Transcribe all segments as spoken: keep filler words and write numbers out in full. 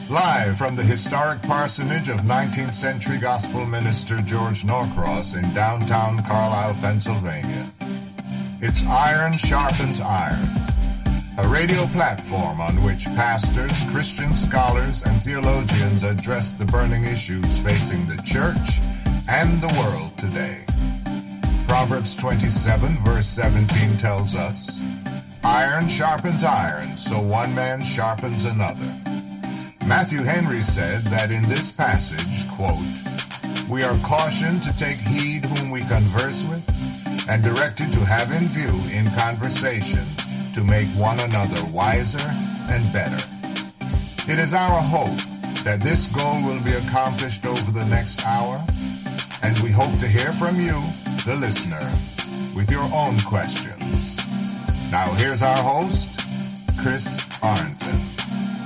Live from the historic parsonage of nineteenth century gospel minister George Norcross in downtown Carlisle, Pennsylvania. It's Iron Sharpens Iron, a radio platform on which pastors, Christian scholars, and theologians address the burning issues facing the church and the world today. Proverbs twenty-seven, verse seventeen tells us, "Iron sharpens iron, so one man sharpens another." Matthew Henry said that in this passage, quote, "We are cautioned to take heed whom we converse with, and directed to have in view in conversation to make one another wiser and better." It is our hope that this goal will be accomplished over the next hour, and we hope to hear from you, the listener, with your own questions. Now here's our host, Chris Arnzen.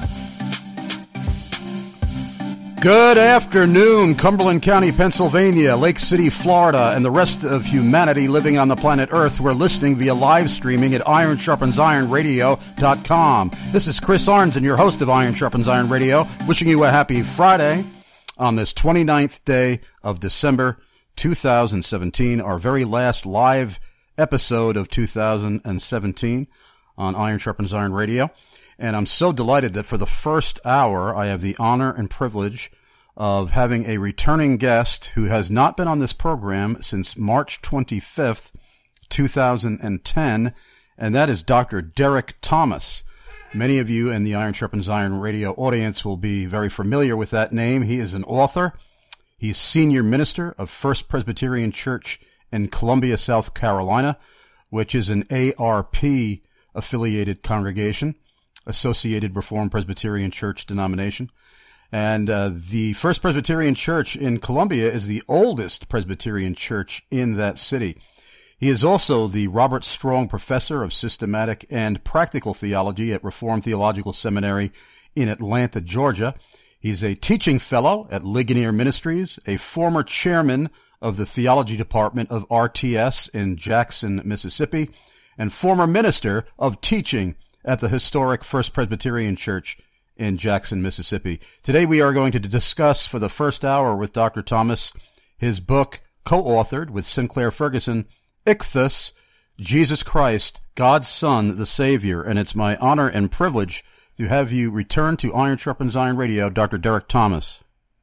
Good afternoon, Cumberland County, Pennsylvania, Lake City, Florida, and the rest of humanity living on the planet Earth. We're listening via live streaming at iron sharpens iron radio dot com. This is Chris Arnzen, your host of Iron Sharpens Iron Radio, wishing you a happy Friday on this twenty-ninth day of December two thousand seventeen, our very last live episode of two thousand seventeen on Iron Sharpens Iron Radio. And I'm so delighted that for the first hour, I have the honor and privilege of having a returning guest who has not been on this program since March twenty-fifth, two thousand ten, and that is Doctor Derek Thomas. Many of you in the Iron Sharpens Iron Radio audience will be very familiar with that name. He is an author. He's senior minister of First Presbyterian Church in Columbia, South Carolina, which is an A R P-affiliated congregation. Associated Reformed Presbyterian Church denomination. And uh, the First Presbyterian Church in Columbia is the oldest Presbyterian church in that city. He is also the Robert Strong Professor of Systematic and Practical Theology at Reformed Theological Seminary in Atlanta, Georgia. He's a teaching fellow at Ligonier Ministries, a former chairman of the Theology Department of R T S in Jackson, Mississippi, and former minister of teaching at the historic First Presbyterian Church in Jackson, Mississippi. Today we are going to discuss for the first hour with Doctor Thomas his book, co-authored with Sinclair Ferguson, Ichthus, Jesus Christ, God's Son, the Savior. And it's my honor and privilege to have you return to Iron Sharpens Iron Radio, Doctor Derek Thomas.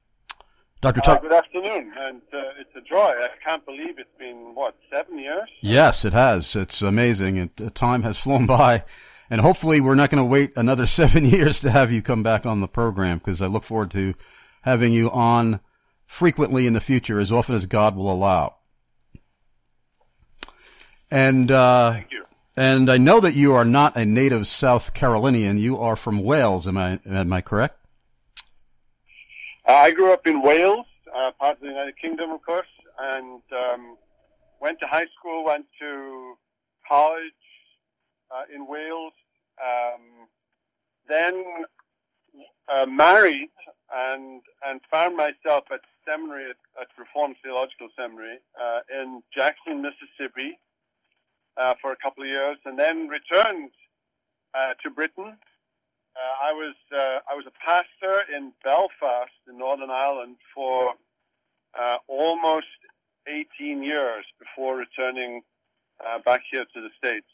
Doctor Uh, good afternoon, and uh, it's a joy. I can't believe it's been, what, seven years? Yes, it has. It's amazing. It, time has flown by. And hopefully we're not going to wait another seven years to have you come back on the program, because I look forward to having you on frequently in the future, as often as God will allow. And uh, Thank you. And I know that you are not a native South Carolinian. You are from Wales. Am I am I correct? Uh, I grew up in Wales, uh, part of the United Kingdom, of course, and um, went to high school, went to college uh, in Wales, um, then uh, married and and found myself at seminary at, at Reformed Theological Seminary uh, in Jackson, Mississippi, uh, for a couple of years, and then returned uh, to Britain. Uh, I was uh, I was a pastor in Belfast, in Northern Ireland, for uh, almost eighteen years before returning uh, back here to the States.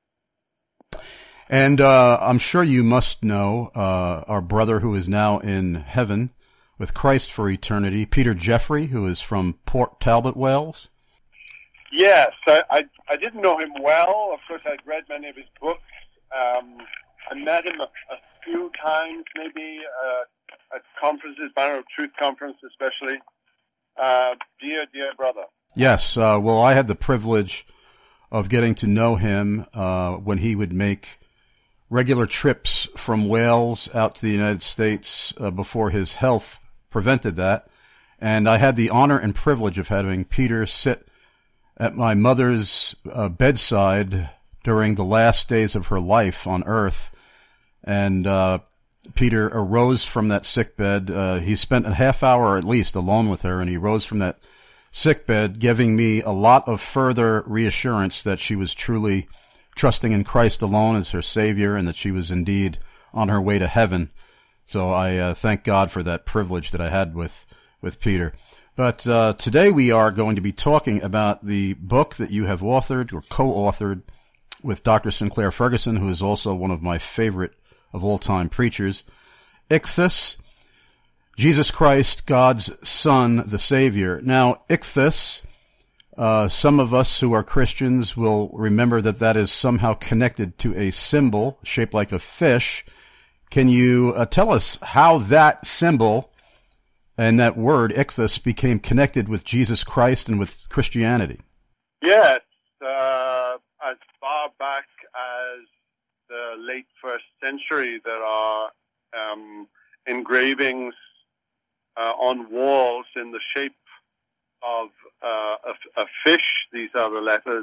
And uh, I'm sure you must know uh, our brother who is now in heaven with Christ for eternity, Peter Jeffrey, who is from Port Talbot, Wales. Yes, I, I, I didn't know him well. Of course, I'd read many of his books. Um, I met him a, a few times, maybe uh, at conferences, Banner of Truth conference especially. Uh, dear, dear brother. Yes, uh, well, I had the privilege of getting to know him uh, when he would make regular trips from Wales out to the United States uh, before his health prevented that. And I had the honor and privilege of having Peter sit at my mother's uh, bedside during the last days of her life on earth. And uh, Peter arose from that sickbed. Uh, he spent a half hour at least alone with her, and he rose from that sickbed, giving me a lot of further reassurance that she was truly trusting in Christ alone as her Savior, and that she was indeed on her way to heaven. So I uh, thank God for that privilege that I had with, with Peter. But uh, today we are going to be talking about the book that you have authored or co-authored with Doctor Sinclair Ferguson, who is also one of my favorite of all-time preachers, Ichthus, Jesus Christ, God's Son, the Savior. Now, Ichthus, uh, some of us who are Christians will remember that that is somehow connected to a symbol shaped like a fish. Can you uh, tell us how that symbol and that word, Ichthus, became connected with Jesus Christ and with Christianity? Yes, uh, as far back as the late first century, there are um, engravings uh, on walls in the shape of uh, a, a fish. These are the letters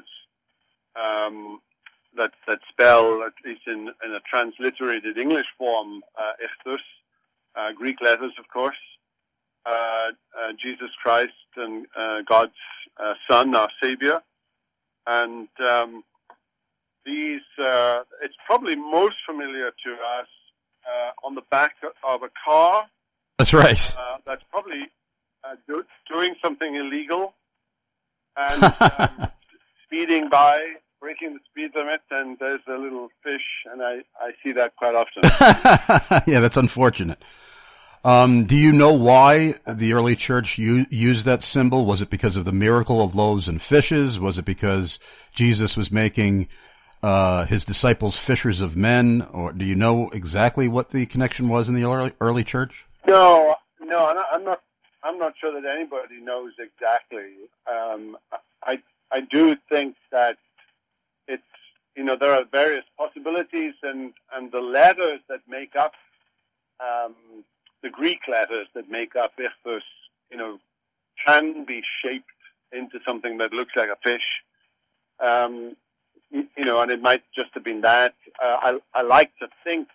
um, that that spell, at least in, in a transliterated English form, uh, Ichthus, uh, Greek letters, of course. Uh, uh, Jesus Christ and uh, God's uh, Son, our Savior. And um, these, uh, it's probably most familiar to us uh, on the back of a car. That's right. Uh, that's probably uh, do, doing something illegal and um, speeding by, breaking the speed limit, and there's a little fish, and I, I see that quite often. Yeah, that's unfortunate. Um, do you know why the early church u- used that symbol? Was it because of the miracle of loaves and fishes? Was it because Jesus was making uh, his disciples fishers of men? Or do you know exactly what the connection was in the early, early church? No, no, I'm not, I'm not. I'm not sure that anybody knows exactly. Um, I I do think that it's, you know, there are various possibilities, and and the letters that make up um, the Greek letters that make up Ichthus, you know, can be shaped into something that looks like a fish. Um, you, you know, and it might just have been that. Uh, I, I like to think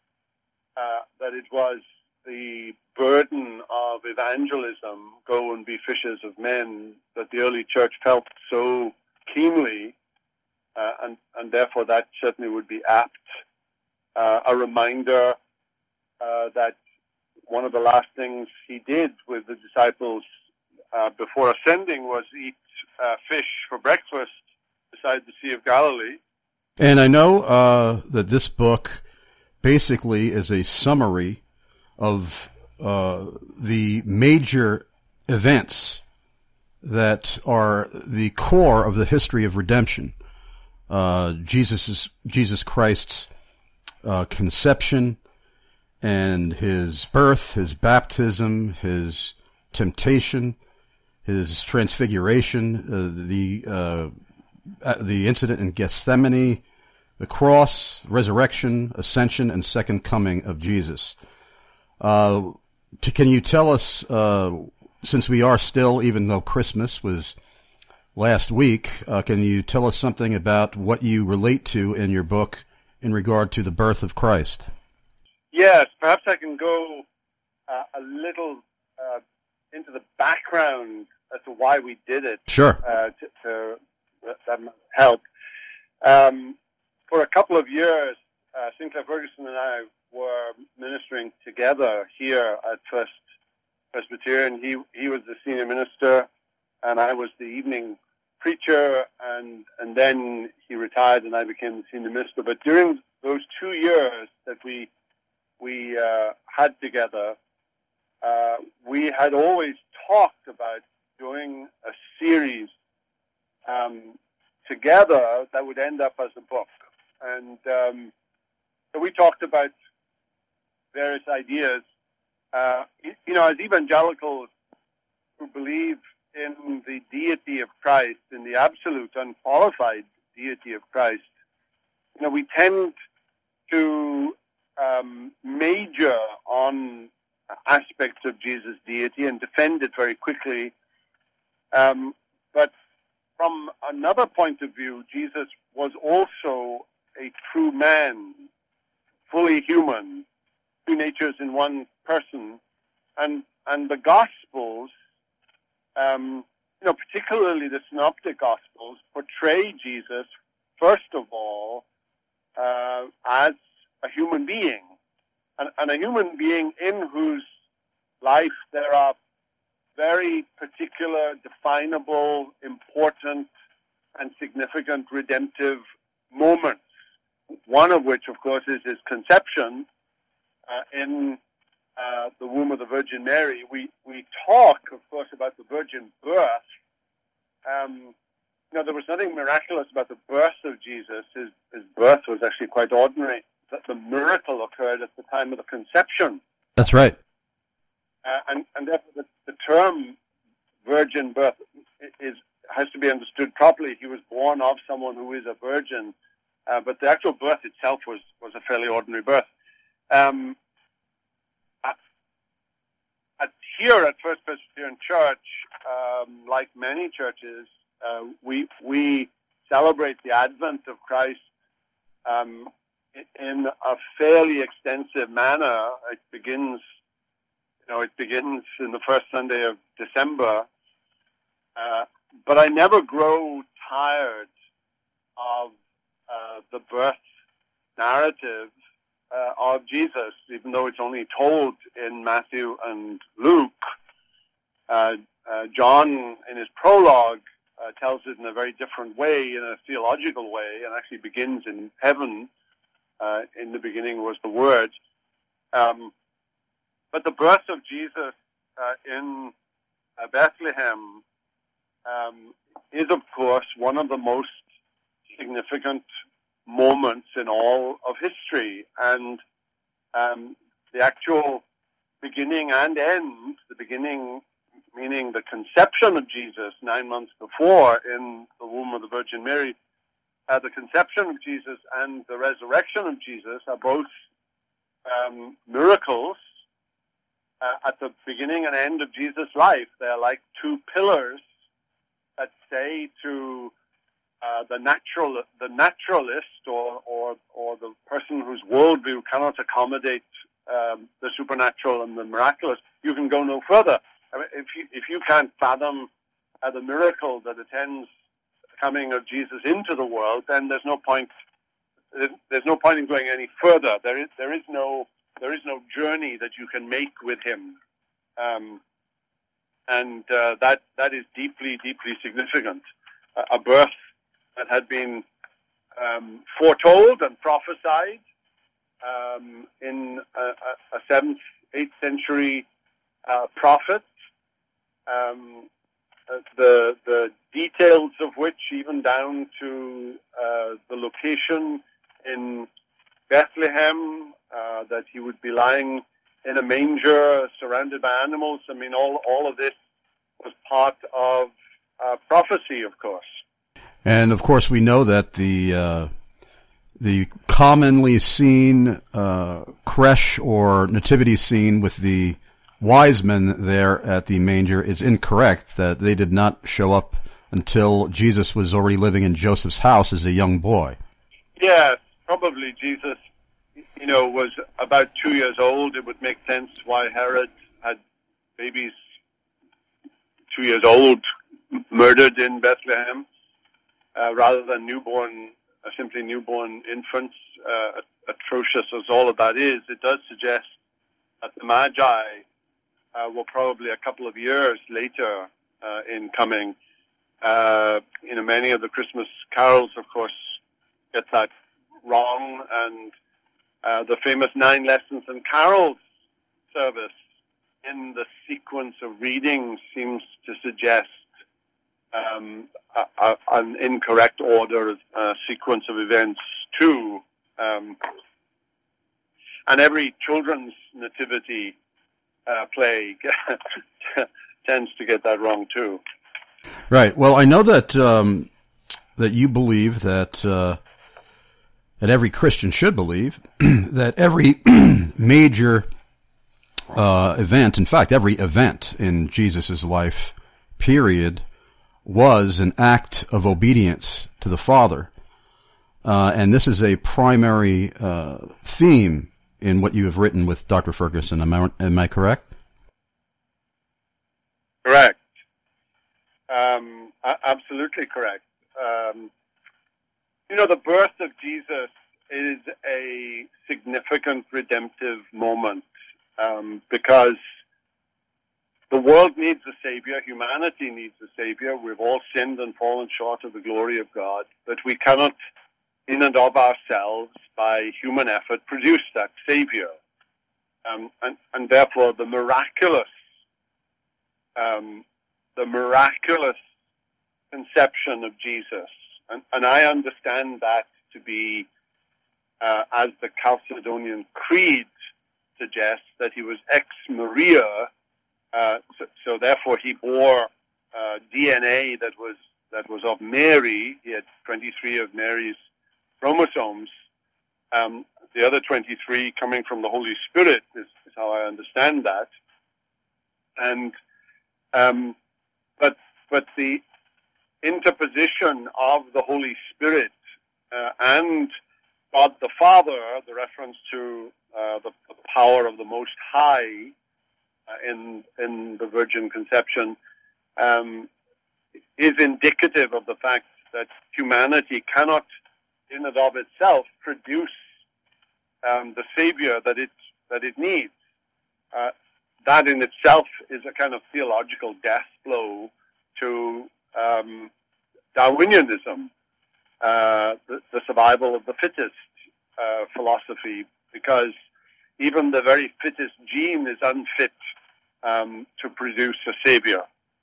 uh, that it was the burden of evangelism, go and be fishers of men, that the early church felt so keenly, uh, and, and therefore that certainly would be apt. Uh, a reminder uh, that one of the last things he did with the disciples uh, before ascending was eat uh, fish for breakfast beside the Sea of Galilee. And I know uh, that this book basically is a summary of uh, the major events that are the core of the history of redemption. Uh, Jesus' Jesus Christ's uh, conception, and his birth, his baptism, his temptation, his transfiguration, uh, the uh, the incident in Gethsemane, the cross, resurrection, ascension, and second coming of Jesus. Uh, to, can you tell us, uh, since we are still, even though Christmas was last week, uh, can you tell us something about what you relate to in your book in regard to the birth of Christ? Yes, perhaps I can go uh, a little uh, into the background as to why we did it. Sure. Uh, to, to, that might help. Um, for a couple of years, uh, Sinclair Ferguson and I were ministering together here at First Presbyterian. He he was the senior minister, and I was the evening preacher, and and then he retired, and I became the senior minister. But during those two years that we we uh, had together, uh, we had always talked about doing a series um, together that would end up as a book. And um, so we talked about various ideas. Uh, you, you know, as evangelicals who believe in the deity of Christ, in the absolute, unqualified deity of Christ, you know, we tend to um, major on aspects of Jesus' deity and defend it very quickly. Um, but from another point of view, Jesus was also a true man, fully human, two natures in one person, and and the Gospels, um, you know, particularly the Synoptic Gospels, portray Jesus first of all uh, as a human being, and, and a human being in whose life there are very particular, definable, important, and significant redemptive moments. One of which, of course, is his conception uh, in uh, the womb of the Virgin Mary. We we talk, of course, about the virgin birth. Um, you know, there was nothing miraculous about the birth of Jesus. His, his birth was actually quite ordinary. That the miracle occurred at the time of the conception. That's right. Uh, and, and therefore the, the term virgin birth is has to be understood properly. He was born of someone who is a virgin, uh, but the actual birth itself was, was a fairly ordinary birth. Um, at, at here at First Presbyterian Church, um, like many churches, uh, we we celebrate the advent of Christ um, in a fairly extensive manner. It begins, you know, it begins in the first Sunday of December. Uh, but I never grow tired of uh, the birth narrative uh, of Jesus, even though it's only told in Matthew and Luke. Uh, uh, John, in his prologue, uh, tells it in a very different way, in a theological way, and actually begins in heaven. Uh, in the beginning was the Word. Um, but the birth of Jesus uh, in uh, Bethlehem um, is, of course, one of the most significant moments in all of history. And um, the actual beginning and end, the beginning meaning the conception of Jesus nine months before in the womb of the Virgin Mary, uh, the conception of Jesus and the resurrection of Jesus are both um, miracles uh, at the beginning and end of Jesus' life. They're like two pillars that say to uh, the natural, the naturalist, or, or or the person whose worldview cannot accommodate um, the supernatural and the miraculous, you can go no further. I mean, if you if you can't fathom uh, the miracle that attends the coming of Jesus into the world, then there's no point. There's no point in going any further. There is there is no there is no journey that you can make with him, um, and uh, that that is deeply deeply significant. Uh, a birth that had been um, foretold and prophesied um, in a, a seventh, eighth century uh, prophet. Um, uh, the the details of which, even down to uh, the location in Bethlehem, uh, that he would be lying in a manger surrounded by animals. I mean, all all of this was part of uh, prophecy, of course. And of course, we know that the uh, the commonly seen uh, creche or nativity scene with the wise men there at the manger is incorrect. That they did not show up until Jesus was already living in Joseph's house as a young boy. Yes, probably Jesus, you know, was about two years old. It would make sense why Herod had babies two years old murdered in Bethlehem, uh, rather than newborn, uh, simply newborn infants. Uh, atrocious as all of that is, it does suggest that the Magi uh, were probably a couple of years later uh, in coming. Uh, you know, many of the Christmas carols, of course, get that wrong, and uh, the famous Nine Lessons and Carols service in the sequence of readings seems to suggest um, a, a, an incorrect order, uh, sequence of events too. Um, and every children's nativity uh, play tends to get that wrong too. Right. Well, I know that um, that you believe that uh, that every Christian should believe that every major uh, event, in fact, every event in Jesus' life, period, was an act of obedience to the Father. Uh, and this is a primary uh, theme in what you have written with Doctor Ferguson. Am I, am I correct? Correct. Um, absolutely correct. Um, you know, the birth of Jesus is a significant redemptive moment um, because the world needs a Savior, humanity needs a Savior. We've all sinned and fallen short of the glory of God, but we cannot, in and of ourselves, by human effort, produce that Savior. Um, and, and therefore, the miraculous, um, the miraculous conception of Jesus, and, and I understand that to be, uh, as the Chalcedonian Creed suggests, that he was ex Maria. Uh, so, so therefore, he bore uh, D N A that was that was of Mary. He had twenty-three of Mary's chromosomes. Um, the other twenty-three coming from the Holy Spirit is, is how I understand that. And um, but but the interposition of the Holy Spirit uh, and God the Father, the reference to uh, the, the power of the Most High. In in the virgin conception, um, is indicative of the fact that humanity cannot, in and of itself, produce um, the Savior that it that it needs. Uh, that in itself is a kind of theological death blow to um, Darwinianism, uh, the, the survival of the fittest uh, philosophy, because even the very fittest gene is unfit um, to produce a Savior.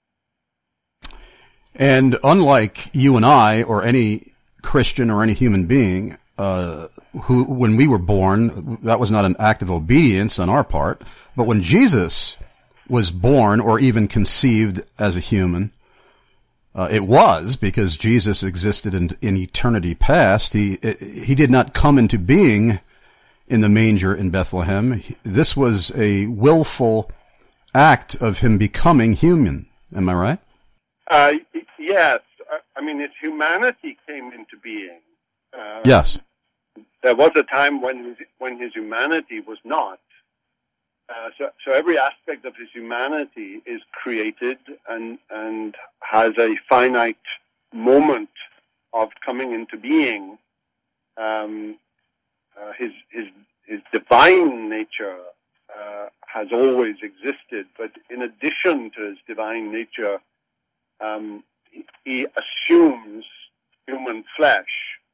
And unlike you and I, or any Christian or any human being, uh, who, when we were born, that was not an act of obedience on our part. But when Jesus was born or even conceived as a human, uh, it was because Jesus existed in, in eternity past. He, he did not come into being in the manger in Bethlehem. This was a willful act of him becoming human. Am I right? Uh, yes. I mean, his humanity came into being. Uh, yes. There was a time when his, when his humanity was not. Uh, so, so every aspect of his humanity is created and and has a finite moment of coming into being. Um, uh, his his his divine nature uh, has always existed, but in addition to his divine nature, um, he, he assumes human flesh.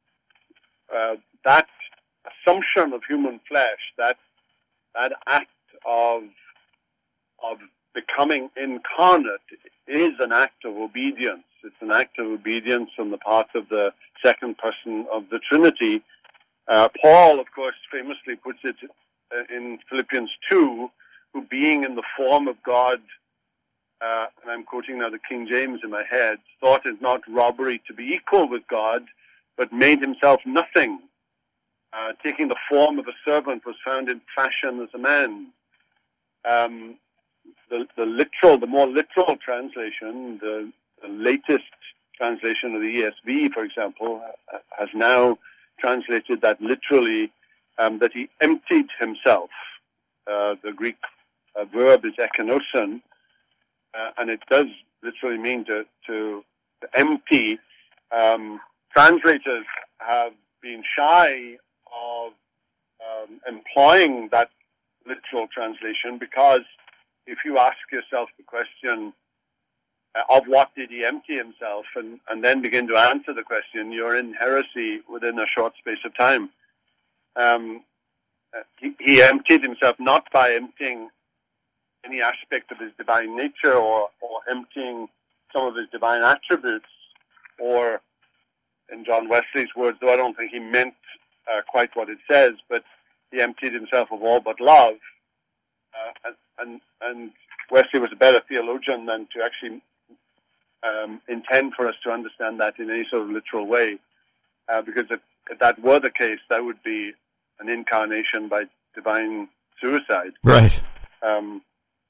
Uh, that assumption of human flesh, that that act of of becoming incarnate, is an act of obedience. It's an act of obedience on the part of the second person of the Trinity. Uh, Paul, of course, famously puts it uh, in Philippians two, who being in the form of God, uh, and I'm quoting now the King James in my head, thought it not robbery to be equal with God, but made himself nothing. Uh, taking the form of a servant, was found in fashion as a man. Um, the, the literal, the more literal translation, the, the latest translation of the E S V, for example, has now translated that literally, um, that he emptied himself. Uh, the Greek uh, verb is ekenosen, uh, and it does literally mean to, to, to empty. Um, translators have been shy of um, employing that literal translation, because if you ask yourself the question, uh, of what did he empty himself, and, and then begin to answer the question, you're in heresy within a short space of time. Um, uh, he, he emptied himself not by emptying any aspect of his divine nature, or, or emptying some of his divine attributes, or, in John Wesley's words, though I don't think he meant uh, quite what it says, but he emptied himself of all but love. Uh, and, and, and Wesley was a better theologian than to actually um, intend for us to understand that in any sort of literal way. Uh, because if, if that were the case, that would be an incarnation by divine suicide. Right. Um,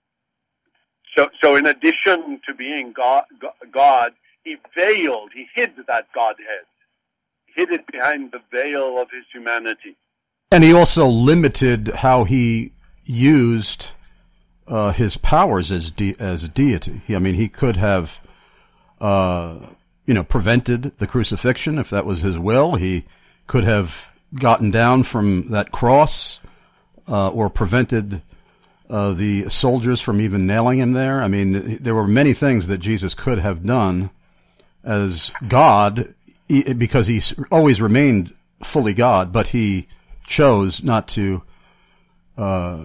so, so in addition to being God, God, he veiled, he hid that Godhead. He hid it behind the veil of his humanity. And he also limited how he used uh, his powers as de- as deity. I mean, he could have, uh, you know, prevented the crucifixion if that was his will. He could have gotten down from that cross uh, or prevented uh, the soldiers from even nailing him there? I mean, there were many things that Jesus could have done as God, because he always remained fully God, but he chose not to uh,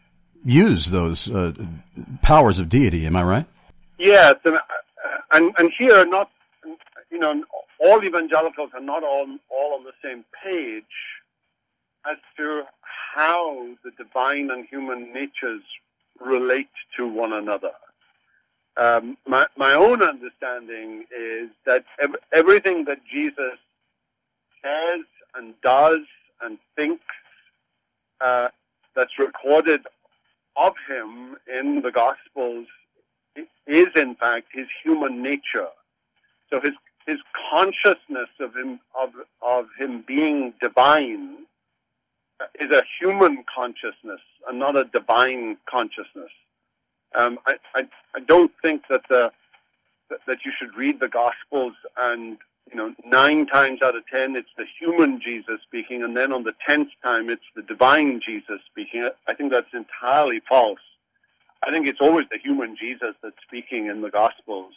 use those uh, powers of deity. Am I right? Yes, and, and and here, not you know, all evangelicals are not all all on the same page as to how the divine and human natures relate to one another. Um, my my own understanding is that ev- everything that Jesus says and does and thinks uh, that's recorded of him in the Gospels is, in fact, his human nature. So his his consciousness of him of of him being divine is a human consciousness and not a divine consciousness. Um, I, I I don't think that the that you should read the Gospels and, you know, nine times out of ten it's the human Jesus speaking, and then on the tenth time it's the divine Jesus speaking. I think that's entirely false. I think it's always the human Jesus that's speaking in the Gospels.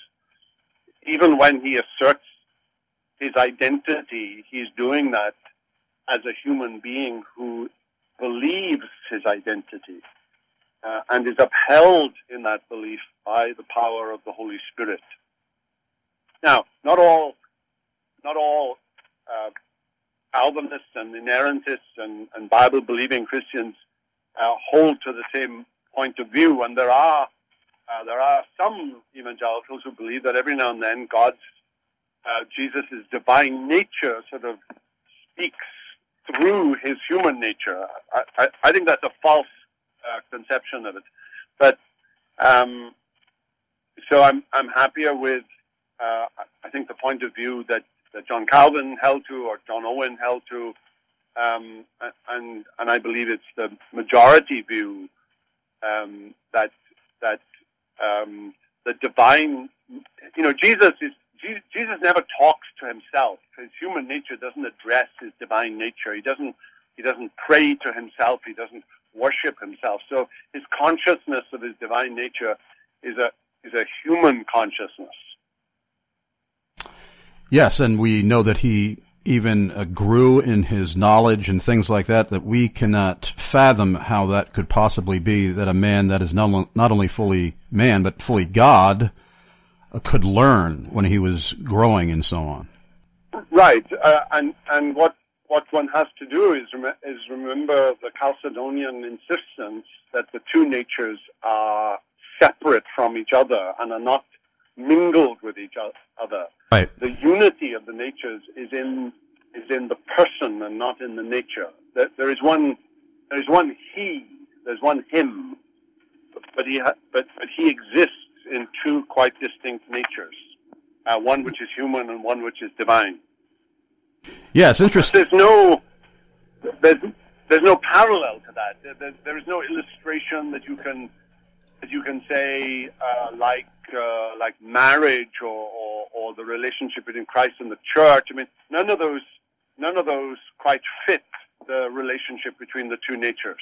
Even when he asserts his identity, he's doing that as a human being who believes his identity uh, and is upheld in that belief by the power of the Holy Spirit. Now, not all, not all uh, Calvinists and inerrantists and, and Bible-believing Christians uh, hold to the same point of view, and there are uh, there are some evangelicals who believe that every now and then God's uh, Jesus' divine nature sort of speaks through his human nature. I, I, I think that's a false uh, conception of it, but um, so I'm I'm happier with uh, I think the point of view that, that John Calvin held to or John Owen held to, um, and and I believe it's the majority view. Um, that that um, the divine, you know, Jesus is Jesus, Jesus never talks to himself. His human nature doesn't address his divine nature. He doesn't he doesn't pray to himself. He doesn't worship himself. So his consciousness of his divine nature is a is a human consciousness. Yes, and we know that he even uh, grew in his knowledge and things like that, that we cannot fathom how that could possibly be, that a man that is not, not only fully man, but fully God uh, could learn when he was growing and so on. Right, uh, and and what what one has to do is, rem- is remember the Chalcedonian insistence that the two natures are separate from each other and are not mingled with each other. Right. The unity of the natures is in is in the person and not in the nature. There, there is one there is one he, there's one him, but he ha- but but he exists in two quite distinct natures, uh, one which is human and one which is divine. Yeah, it's interesting. There's no there's there's no parallel to that. There, there, there is no illustration that you can that you can say uh, like. Uh, like marriage or, or, or the relationship between Christ and the church. I mean, none of those, none of those quite fit the relationship between the two natures.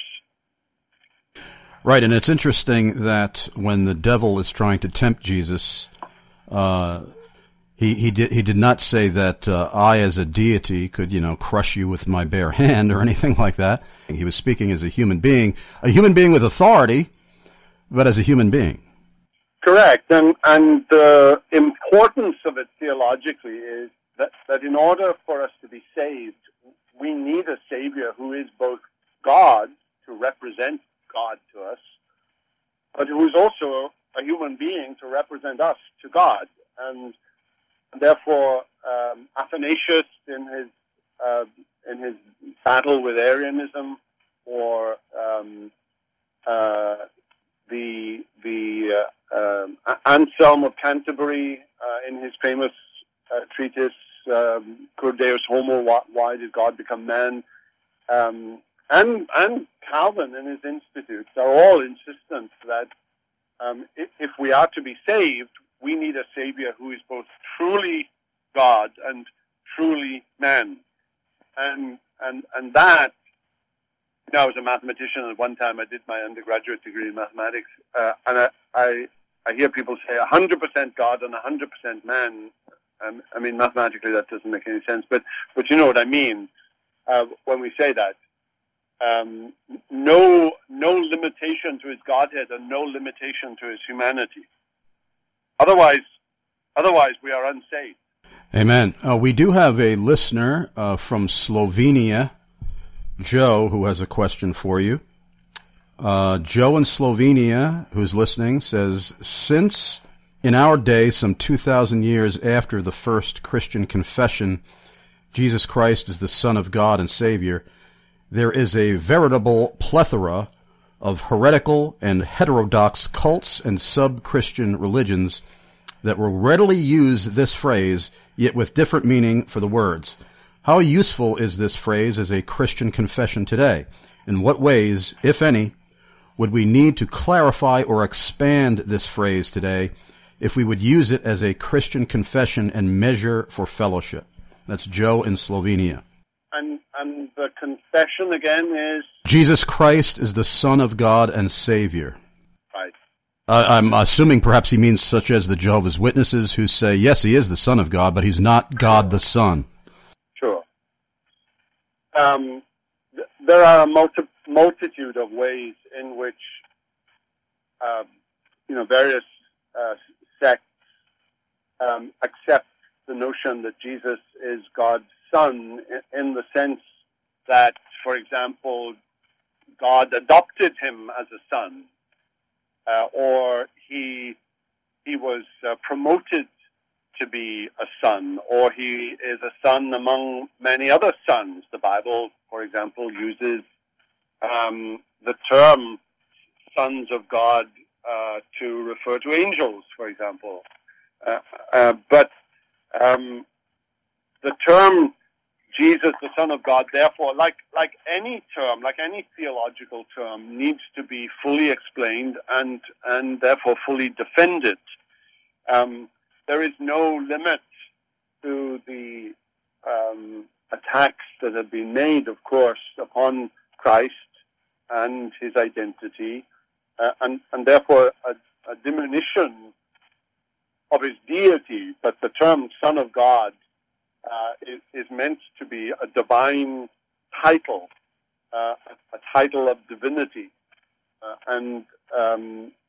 Right, and it's interesting that when the devil is trying to tempt Jesus, uh, he he did he did not say that uh, I, as a deity, could you know crush you with my bare hand or anything like that. He was speaking as a human being, a human being with authority, but as a human being. Correct, and and the importance of it theologically is that, that in order for us to be saved, we need a Savior who is both God, to represent God to us, but who is also a human being to represent us to God. And therefore, um, Athanasius, in his uh, in his battle with Arianism, or um, uh, the the uh, um, Anselm of Canterbury uh, in his famous uh, treatise um, Cur Deus Homo, why, why did God become man, um, and and Calvin in his Institutes are all insistent that um, if, if we are to be saved, we need a Savior who is both truly God and truly man. And and and that, you know, I was a mathematician at one time. I did my undergraduate degree in mathematics, uh, and I, I I hear people say one hundred percent God and one hundred percent man. Um, I mean, mathematically that doesn't make any sense, but but you know what I mean uh, when we say that. Um, no no limitation to his Godhead and no limitation to his humanity. Otherwise, otherwise we are unsaved. Amen. Uh, we do have a listener uh, from Slovenia, Joe, who has a question for you. Uh, Joe in Slovenia, who's listening, says, since in our day, some two thousand years after the first Christian confession, Jesus Christ is the Son of God and Savior, there is a veritable plethora of heretical and heterodox cults and sub-Christian religions that will readily use this phrase, yet with different meaning for the words. How useful is this phrase as a Christian confession today? In what ways, if any, would we need to clarify or expand this phrase today if we would use it as a Christian confession and measure for fellowship? That's Joe in Slovenia. And and the confession again is? Jesus Christ is the Son of God and Savior. Right. Uh, I'm assuming perhaps he means such as the Jehovah's Witnesses who say, yes, he is the Son of God, but he's not God the Son. Sure. Um, th- there are a multi- multitude of ways in which, uh, you know, various uh, sects um, accept the notion that Jesus is God's Son, in the sense that, for example, God adopted him as a son, uh, or he he was uh, promoted to be a son, or he is a son among many other sons. The Bible, for example, uses um, the term sons of God uh, to refer to angels, for example. Uh, uh, but um, the term Jesus, the Son of God, therefore, like like any term, like any theological term, needs to be fully explained and and therefore fully defended. Um, there is no limit to the um, attacks that have been made, of course, upon Christ and his identity, uh, and and therefore a, a diminution of his deity. But the term Son of God Uh, is, is meant to be a divine title, uh, a, a title of divinity, uh, and um,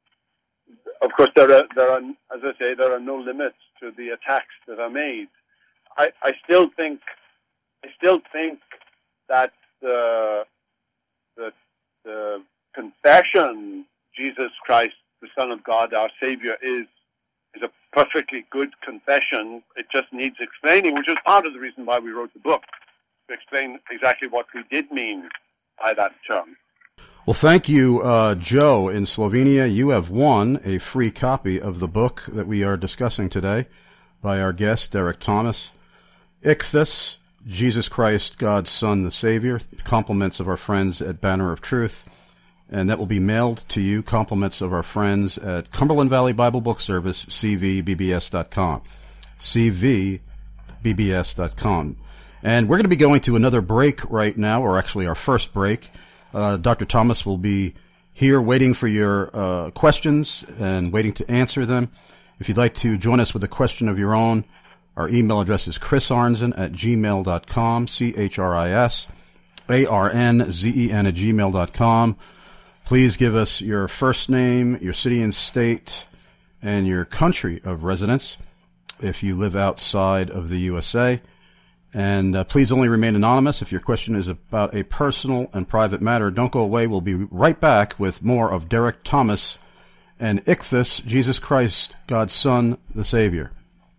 of course there are there are, as I say, there are no limits to the attacks that are made. I, I still think, I still think that the the the confession, Jesus Christ, the Son of God, our Savior, is. is a perfectly good confession. It just needs explaining, which is part of the reason why we wrote the book, to explain exactly what we did mean by that term. Well, thank you, uh, Joe in Slovenia. You have won a free copy of the book that we are discussing today by our guest, Derek Thomas. Ichthus, Jesus Christ, God's Son, the Savior, compliments of our friends at Banner of Truth. And that will be mailed to you, compliments of our friends at Cumberland Valley Bible Book Service, C V B B S dot com. C V B B S dot com. And we're going to be going to another break right now, or actually our first break. Uh, Doctor Thomas will be here waiting for your uh, questions and waiting to answer them. If you'd like to join us with a question of your own, our email address is chris arnzen at gmail dot com, C H R I S A R N Z E N at gmail dot com. Please give us your first name, your city and state, and your country of residence if you live outside of the U S A. And uh, please only remain anonymous if your question is about a personal and private matter. Don't go away. We'll be right back with more of Derek Thomas and Ichthus, Jesus Christ, God's Son, the Savior.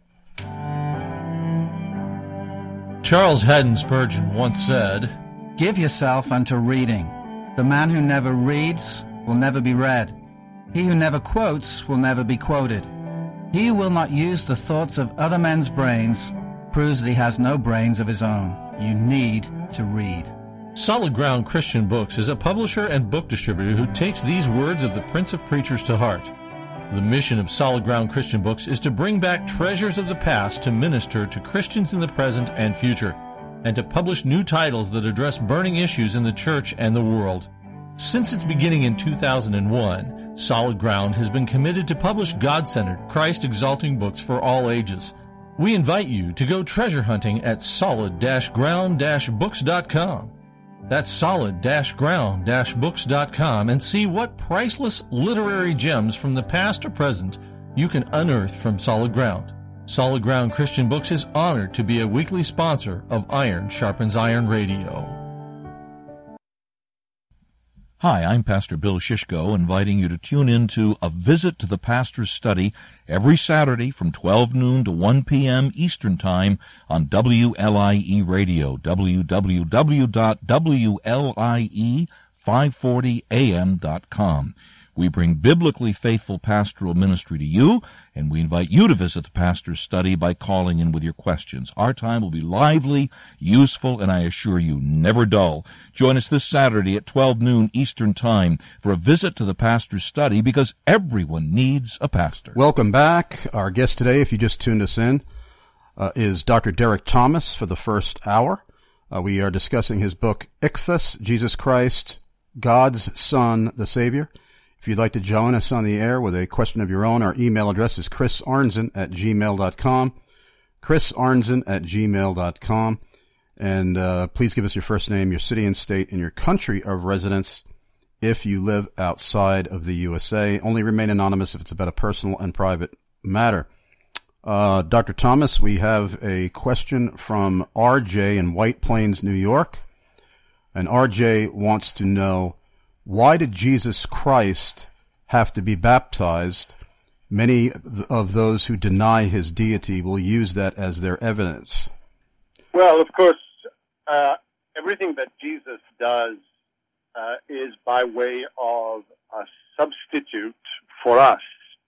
Charles Haddon Spurgeon once said, "Give yourself unto reading. The man who never reads will never be read. He who never quotes will never be quoted. He who will not use the thoughts of other men's brains proves that he has no brains of his own. You need to read." Solid Ground Christian Books is a publisher and book distributor who takes these words of the Prince of Preachers to heart. The mission of Solid Ground Christian Books is to bring back treasures of the past to minister to Christians in the present and future. and to publish new titles that address burning issues in the church and the world. Since its beginning in two thousand one, Solid Ground has been committed to publish God-centered, Christ-exalting books for all ages. We invite you to go treasure hunting at solid ground books dot com. That's solid ground books dot com and see what priceless literary gems from the past or present you can unearth from Solid Ground. Solid Ground Christian Books is honored to be a weekly sponsor of Iron Sharpens Iron Radio. Hi, I'm Pastor Bill Shishko, inviting you to tune in to A Visit to the Pastor's Study every Saturday from twelve noon to one p.m. Eastern Time on W L I E Radio, w w w dot w l i e five forty a m dot com. We bring biblically faithful pastoral ministry to you, and we invite you to visit the Pastor's Study by calling in with your questions. Our time will be lively, useful, and I assure you, never dull. Join us this Saturday at twelve noon Eastern Time for a visit to the Pastor's Study, because everyone needs a pastor. Welcome back. Our guest today, if you just tuned us in, uh, is Doctor Derek Thomas for the first hour. Uh, we are discussing his book, Ichthus, Jesus Christ, God's Son, the Savior. If you'd like to join us on the air with a question of your own, our email address is chris arnzen at gmail dot com, chris arnzen at gmail dot com. And uh, please give us your first name, your city and state, and your country of residence if you live outside of the U S A. Only remain anonymous if it's about a personal and private matter. Uh, Doctor Thomas, we have a question from R J in White Plains, New York. And R J wants to know, why did Jesus Christ have to be baptized? Many of those who deny his deity will use that as their evidence. Well, of course, uh, everything that Jesus does uh, is by way of a substitute for us.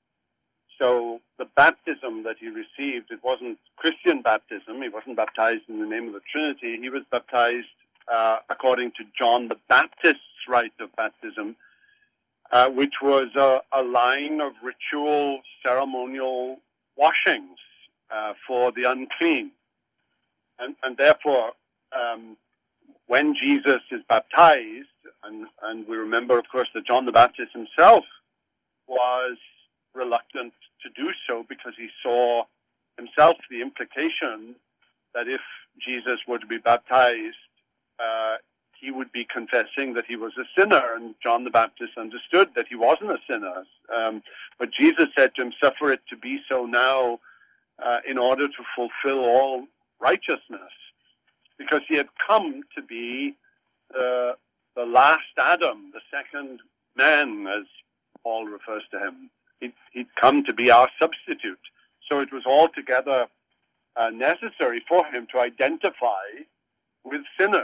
So the baptism that he received, it wasn't Christian baptism. He wasn't baptized in the name of the Trinity. He was baptized uh, according to John the Baptist's rite of baptism, uh, which was a, a line of ritual ceremonial washings uh, for the unclean. And, and therefore, um, when Jesus is baptized, and, and we remember, of course, that John the Baptist himself was reluctant to do so because he saw himself the implication that if Jesus were to be baptized, uh, he would be confessing that he was a sinner, and John the Baptist understood that he wasn't a sinner. Um, but Jesus said to him, suffer it to be so now uh, in order to fulfill all righteousness, because he had come to be uh, the last Adam, the second man, as Paul refers to him. He'd, he'd come to be our substitute. So it was altogether uh, necessary for him to identify with sinners.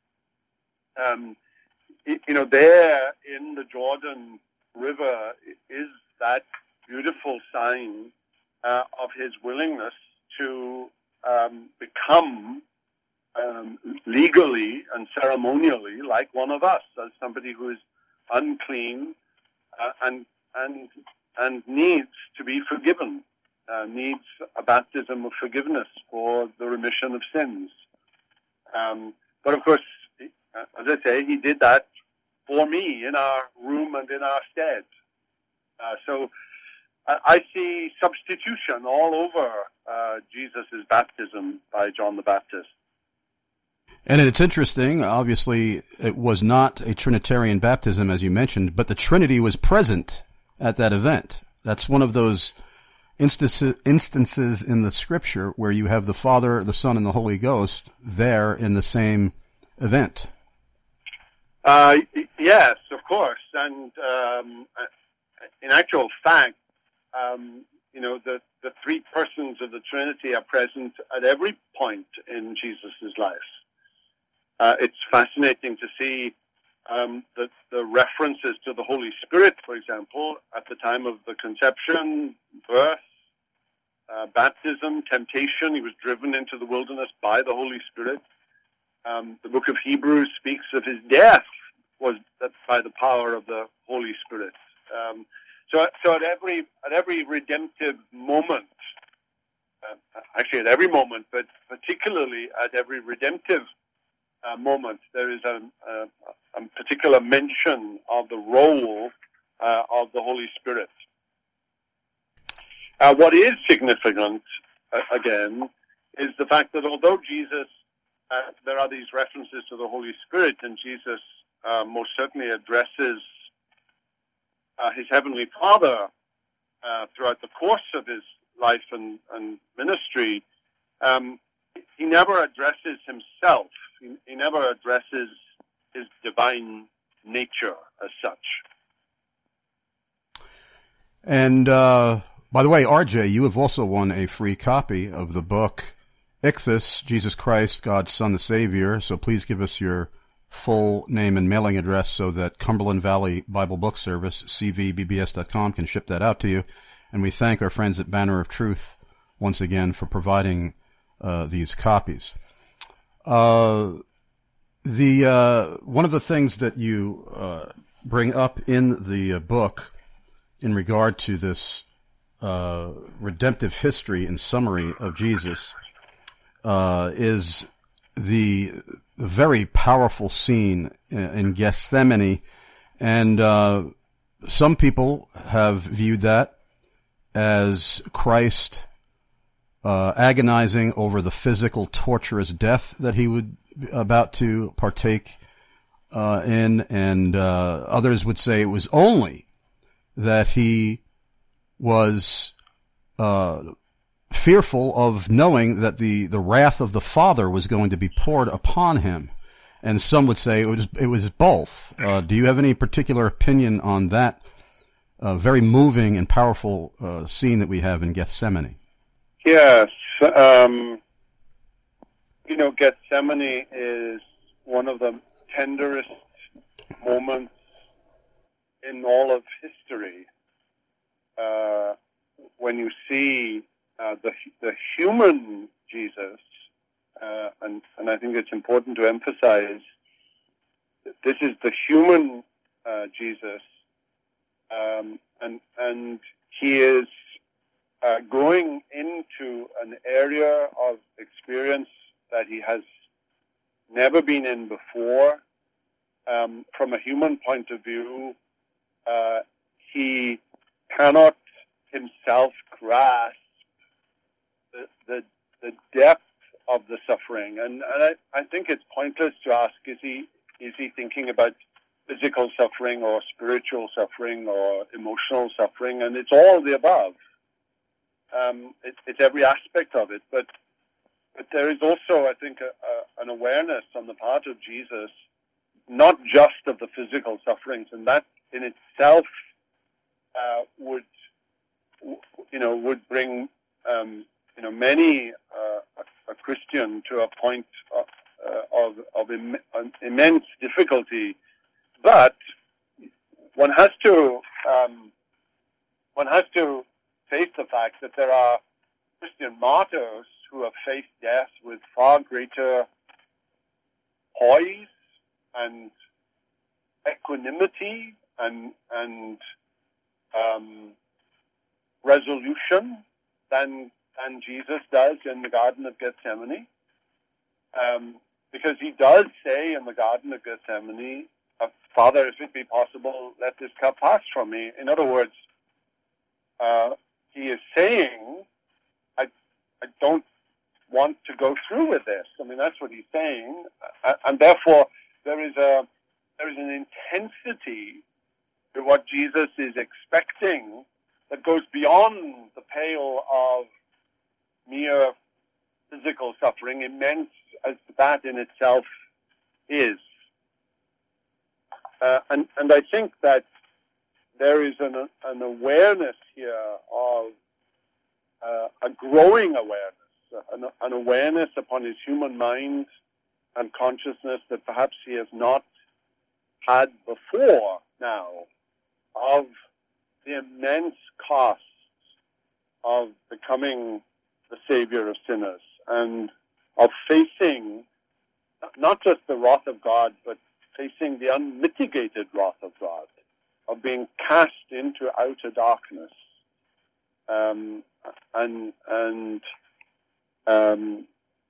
Um, you know, there in the Jordan River is that beautiful sign uh, of his willingness to um, become um, legally and ceremonially like one of us, as somebody who is unclean uh, and and and needs to be forgiven, uh, needs a baptism of forgiveness for the remission of sins. Um, but of course, as I say, he did that for me in our room and in our stead. Uh, so I, I see substitution all over uh, Jesus' baptism by John the Baptist. And it's interesting, obviously, it was not a Trinitarian baptism, as you mentioned, but the Trinity was present at that event. That's one of those instances, instances in the Scripture where you have the Father, the Son, and the Holy Ghost there in the same event. Uh, yes, of course. And um, in actual fact, um, you know, the, the three persons of the Trinity are present at every point in Jesus' life. Uh, it's fascinating to see um, the, the references to the Holy Spirit, for example, at the time of the conception, birth, uh, baptism, temptation. He was driven into the wilderness by the Holy Spirit. Um, the book of Hebrews speaks of his death was by the power of the Holy Spirit. Um, so, so at every at every redemptive moment, uh, actually at every moment, but but particularly at every redemptive uh, moment, there is a, a, a particular mention of the role uh, of the Holy Spirit. Uh, what is significant, uh, again, is the fact that although Jesus, uh, there are these references to the Holy Spirit, and Jesus uh, most certainly addresses uh, his Heavenly Father uh, throughout the course of his life and, and ministry, um, he never addresses himself. He, he never addresses his divine nature as such. And uh, by the way, R J, you have also won a free copy of the book Ichthus, Jesus Christ, God's Son, the Savior. So please give us your full name and mailing address so that Cumberland Valley Bible Book Service, c v b b s dot com, can ship that out to you. And we thank our friends at Banner of Truth once again for providing uh, these copies. Uh, the uh, one of the things that you uh, bring up in the uh, book in regard to this uh, redemptive history and summary of Jesus uh, is the very powerful scene in Gethsemane, and uh, some people have viewed that as Christ uh, agonizing over the physical torturous death that he would be about to partake uh, in, and uh, others would say it was only that he was uh, fearful of knowing that the, the wrath of the Father was going to be poured upon him. And some would say it was, it was both. Uh, do you have any particular opinion on that uh, very moving and powerful uh, scene that we have in Gethsemane? Yes. Um, you know, Gethsemane is one of the tenderest moments in all of history. Uh, when you see uh, the the human Jesus, uh, and, and I think it's important to emphasize that this is the human uh, Jesus, um, and and he is uh, going into an area of experience that he has never been in before. Um, from a human point of view, uh, he cannot himself grasp the, the, the depth of the suffering. And, and I, I think it's pointless to ask, is he, is he thinking about physical suffering or spiritual suffering or emotional suffering? And it's all the above. Um, it, it's every aspect of it. But, but there is also, I think, a, a, an awareness on the part of Jesus, not just of the physical sufferings, and that in itself uh, would, you know, would bring, um, you know, many uh, a, a Christian to a point of, uh, of, of Im- immense difficulty. But one has to, um, one has to face the fact that there are Christian martyrs who have faced death with far greater poise and equanimity and and um, resolution than than Jesus does in the Garden of Gethsemane, um, because he does say in the Garden of Gethsemane, "Father, if it be possible, let this cup pass from me." In other words, uh, he is saying, "I I don't want to go through with this." I mean, that's what he's saying, and therefore there is a there is an intensity to what Jesus is expecting that goes beyond the pale of mere physical suffering, immense as that in itself is. Uh, and, and I think that there is an, an awareness here of uh, a growing awareness, an, an awareness upon his human mind and consciousness that perhaps he has not had before now, of the immense costs of becoming the Savior of sinners and of facing not just the wrath of God, but facing the unmitigated wrath of God, of being cast into outer darkness, um, and and um,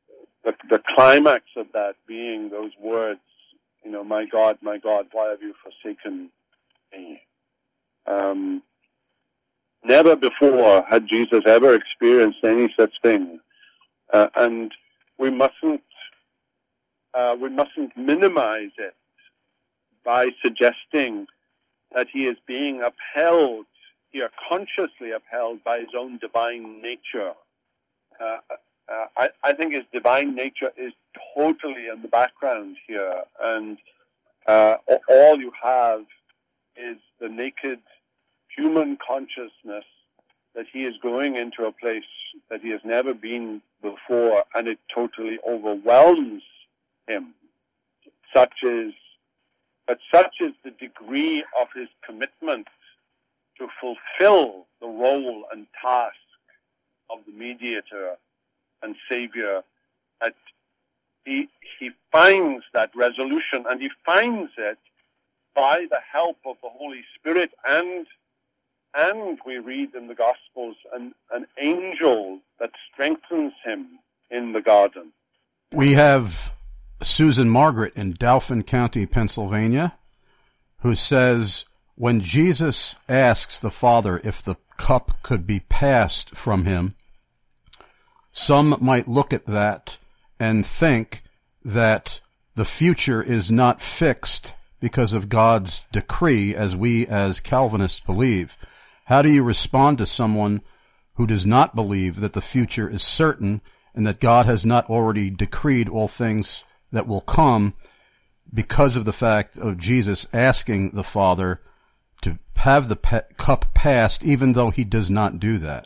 the, the climax of that being those words, you know, my God, my God, why have you forsaken me? Um, never before had Jesus ever experienced any such thing. Uh, and we mustn't, uh, we mustn't minimize it by suggesting that he is being upheld here, consciously upheld by his own divine nature. Uh, uh, I, I think his divine nature is totally in the background here, and uh, all you have is the naked human consciousness that he is going into a place that he has never been before, and it totally overwhelms him. Such is, but such is the degree of his commitment to fulfill the role and task of the mediator and savior, that he he finds that resolution, and he finds it by the help of the Holy Spirit, and and we read in the Gospels an, an angel that strengthens him in the garden. We have Susan Margaret in Dauphin County, Pennsylvania, who says, when Jesus asks the Father if the cup could be passed from him, some might look at that and think that the future is not fixed because of God's decree, as we as Calvinists believe. How do you respond to someone who does not believe that the future is certain and that God has not already decreed all things that will come because of the fact of Jesus asking the Father to have the pe- cup passed, even though he does not do that?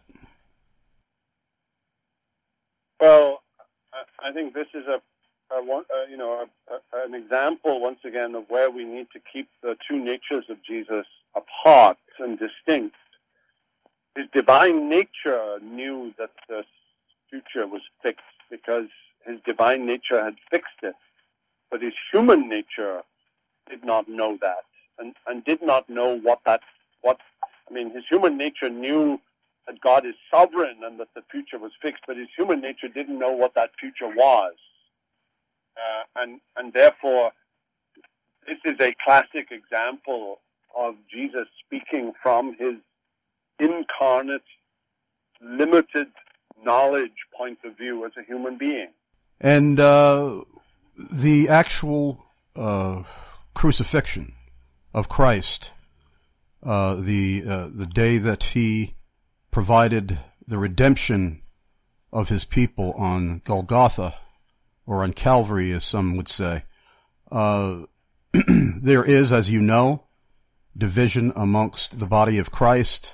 Well, I think this is a, a one, uh, you know, a, a, an example once again of where we need to keep the two natures of Jesus apart and distinct. His divine nature knew that the future was fixed because his divine nature had fixed it, but his human nature did not know that, and, and did not know what that, what, I mean, his human nature knew that God is sovereign and that the future was fixed, but his human nature didn't know what that future was. Uh, and, and therefore, this is a classic example of Jesus speaking from his incarnate, limited knowledge point of view as a human being. And uh, the actual uh, crucifixion of Christ, uh, the uh, the day that he provided the redemption of his people on Golgotha, or on Calvary, as some would say, uh, there is, as you know, division amongst the body of Christ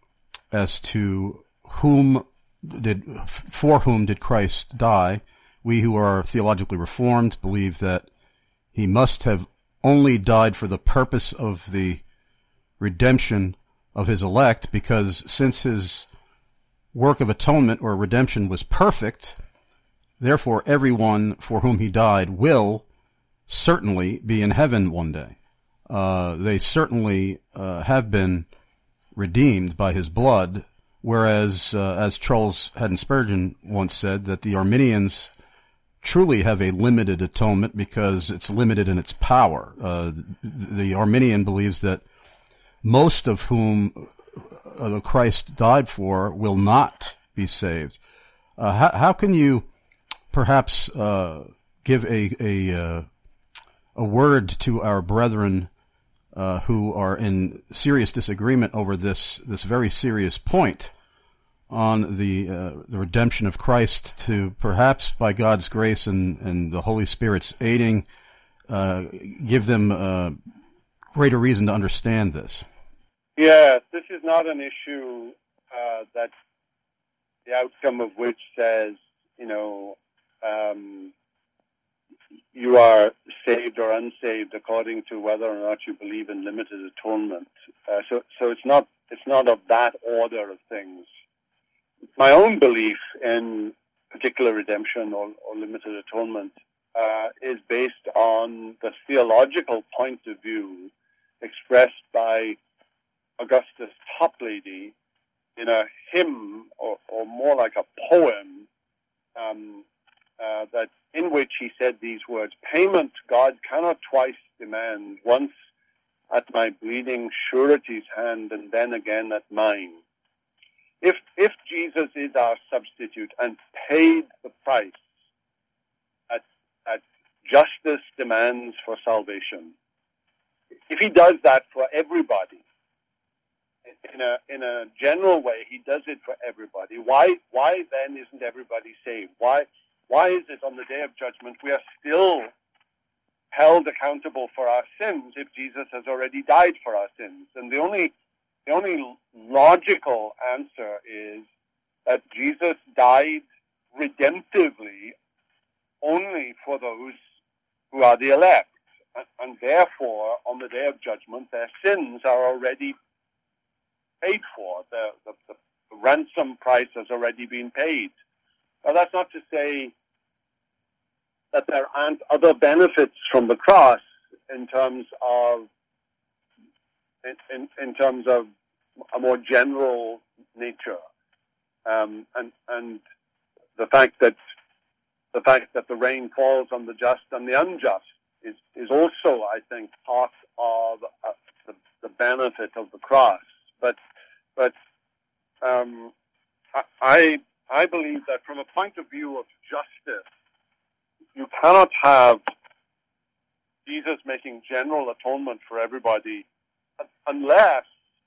as to whom did, for whom did Christ die. We who are theologically reformed believe that he must have only died for the purpose of the redemption of his elect, because since his work of atonement or redemption was perfect, therefore everyone for whom he died will certainly be in heaven one day. Uh, they certainly uh, have been redeemed by his blood, whereas, uh, as Charles Haddon Spurgeon once said, that the Arminians truly have a limited atonement because it's limited in its power. Uh, the Arminian believes that most of whom uh, Christ died for will not be saved. Uh, how, how can you perhaps uh, give a a, uh, a word to our brethren uh, who are in serious disagreement over this this very serious point on the uh, the redemption of Christ, to perhaps by God's grace and, and the Holy Spirit's aiding, uh, give them uh, greater reason to understand this? Yes, this is not an issue uh, that the outcome of which says, you know, um, you are saved or unsaved according to whether or not you believe in limited atonement. Uh, so, so it's not it's not of that order of things. My own belief in particular redemption or, or limited atonement uh, is based on the theological point of view expressed by Augustus Toplady in a hymn, or, or more like a poem, um, uh, that in which he said these words, "Payment God cannot twice demand, once at my bleeding surety's hand and then again at mine." If if Jesus is our substitute and paid the price at, at justice demands for salvation, if he does that for everybody, in a in a general way, he does it for everybody, why why then isn't everybody saved? Why why is it on the day of judgment we are still held accountable for our sins if Jesus has already died for our sins? And the only the only logical answer is that Jesus died redemptively only for those who are the elect. And therefore, on the day of judgment, their sins are already paid for. The, the, the ransom price has already been paid. Now, that's not to say that there aren't other benefits from the cross in terms of in, in, in terms of a more general nature, um, and and the fact that the fact that the rain falls on the just and the unjust is is also, I think, part of uh, the, the benefit of the cross. But but um, I I believe that from a point of view of justice, you cannot have Jesus making general atonement for everybody unless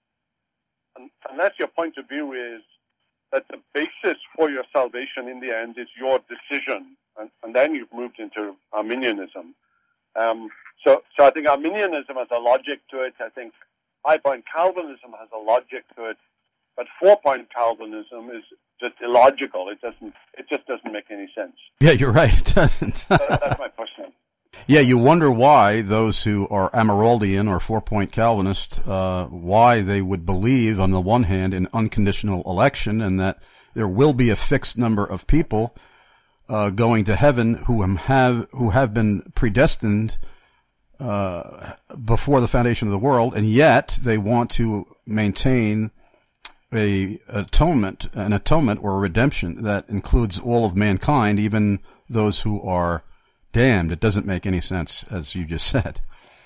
unless your point of view is that the basis for your salvation in the end is your decision, and, and then you've moved into Arminianism. Um, so, so I think Arminianism has a logic to it. I think five-point Calvinism has a logic to it, but four-point Calvinism is just illogical. It doesn't. It just doesn't make any sense. Yeah, you're right. It doesn't. that, that's my personal. Yeah, you wonder why those who are Amyraldian or four-point Calvinist, uh, why they would believe, on the one hand, in unconditional election and that there will be a fixed number of people uh, going to heaven who have who have been predestined uh, before the foundation of the world, and yet they want to maintain a atonement, an atonement or a redemption that includes all of mankind, even those who are damned. It doesn't make any sense, as you just said.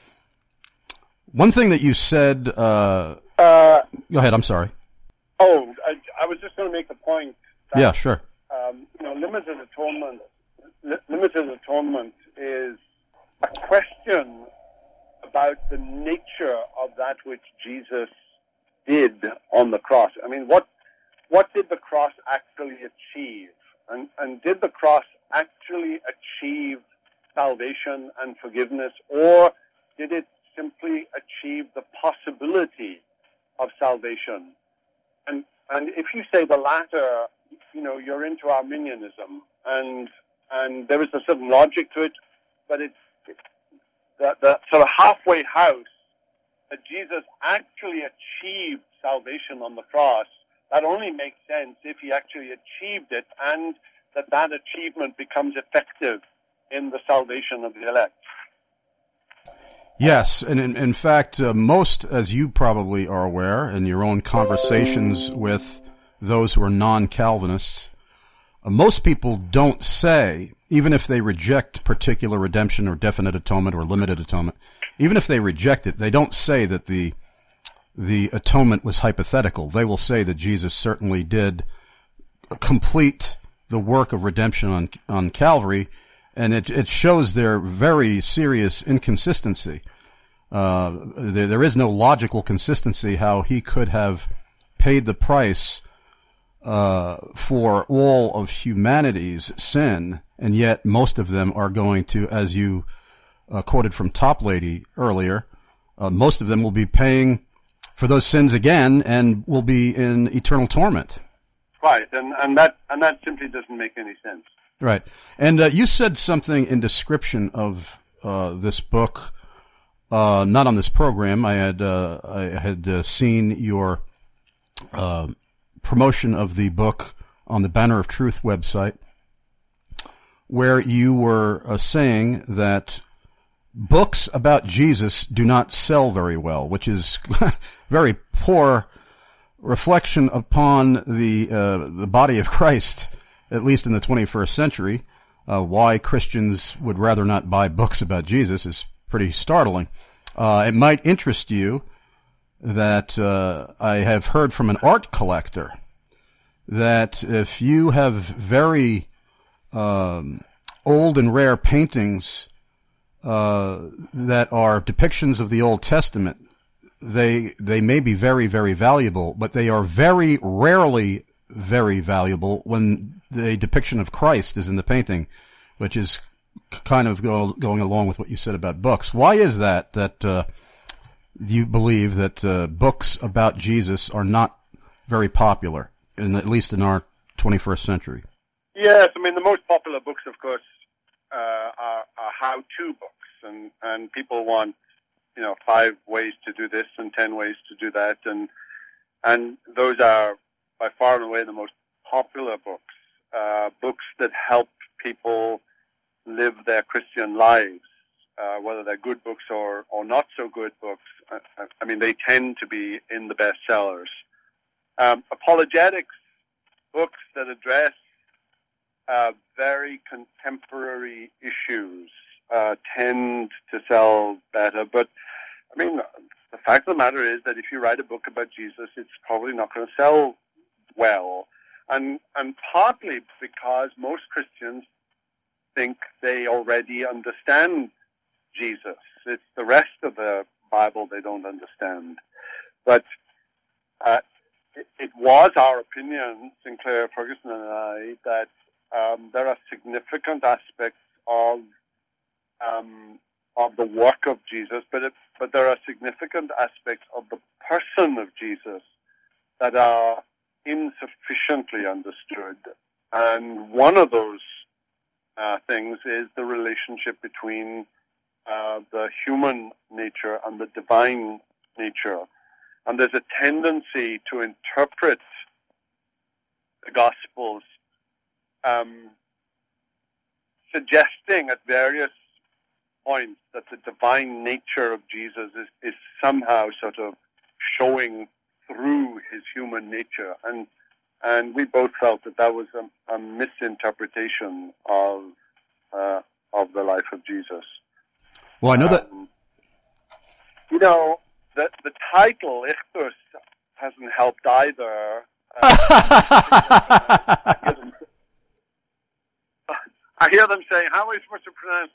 One thing that you said, uh, uh, go ahead, I'm sorry. Oh, I, I was just going to make the point that, yeah, sure. Um, you know, limited atonement, li- limited atonement is a question about the nature of that which Jesus did on the cross. I mean, what, what did the cross actually achieve? And, and did the cross actually achieve salvation and forgiveness, or did it simply achieve the possibility of salvation? And and if you say the latter, you know, you're into Arminianism, and and there is a certain logic to it, but it's the, the sort of halfway house that Jesus actually achieved salvation on the cross. That only makes sense if he actually achieved it, and that that achievement becomes effective in the salvation of the elect. Yes, and in, in fact, uh, most, as you probably are aware, in your own conversations with those who are non-Calvinists, uh, most people don't say, even if they reject particular redemption or definite atonement or limited atonement, even if they reject it, they don't say that the the atonement was hypothetical. They will say that Jesus certainly did complete the work of redemption on on Calvary, and it it shows their very serious inconsistency. Uh, there, there is no logical consistency how he could have paid the price uh, for all of humanity's sin, and yet most of them are going to, as you uh, quoted from Toplady earlier, uh, most of them will be paying for those sins again and will be in eternal torment. Right, and, and that and that simply doesn't make any sense. Right, and uh, you said something in description of uh, this book, uh, not on this program. I had uh, I had uh, seen your uh, promotion of the book on the Banner of Truth website, where you were uh, saying that books about Jesus do not sell very well, which is very poor reflection upon the uh, the body of Christ, at least in the twenty-first century. uh, why Christians would rather not buy books about Jesus is pretty startling. Uh, it might interest you that uh, I have heard from an art collector that if you have very um, old and rare paintings uh, that are depictions of the Old Testament, they they may be very, very valuable, but they are very rarely very valuable when the depiction of Christ is in the painting, which is kind of go, going along with what you said about books. Why is that, that uh, you believe that uh, books about Jesus are not very popular, in, at least in our twenty-first century? Yes, I mean, the most popular books, of course, uh, are, are how-to books, and, and people want, you know, five ways to do this and ten ways to do that, and and those are by far and away the most popular books, uh, books that help people live their Christian lives, uh, whether they're good books or, or not so good books. I, I mean, they tend to be in the bestsellers. Um, apologetics books that address uh, very contemporary issues uh, tend to sell better. But, I mean, the fact of the matter is that if you write a book about Jesus, it's probably not going to sell well. And, and partly because most Christians think they already understand Jesus. It's the rest of the Bible they don't understand. But uh, it, it was our opinion, Sinclair Ferguson and I, that um, there are significant aspects of um, of the work of Jesus, but it, but there are significant aspects of the person of Jesus that are insufficiently understood. And one of those uh, things is the relationship between uh, the human nature and the divine nature. And there's a tendency to interpret the Gospels um, suggesting at various points that the divine nature of Jesus is, is somehow sort of showing through his human nature. And and we both felt that that was a, a misinterpretation of uh, of the life of Jesus. Well, I know that... Um, you know, the, the title, Ichthus, hasn't helped either. Uh, I, hear them, I hear them saying, how are we supposed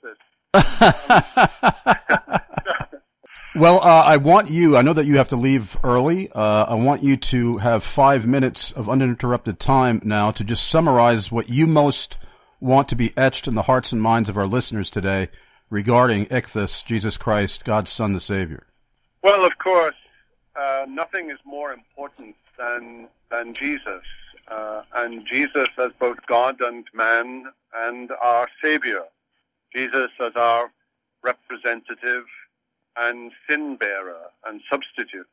to pronounce this? Well, uh, I want you, I know that you have to leave early. Uh, I want you to have five minutes of uninterrupted time now to just summarize what you most want to be etched in the hearts and minds of our listeners today regarding Ichthus, Jesus Christ, God's Son, the Savior. Well, of course, uh, nothing is more important than than Jesus. Uh, and Jesus as both God and man and our Savior. Jesus as our representative and sin-bearer and substitute.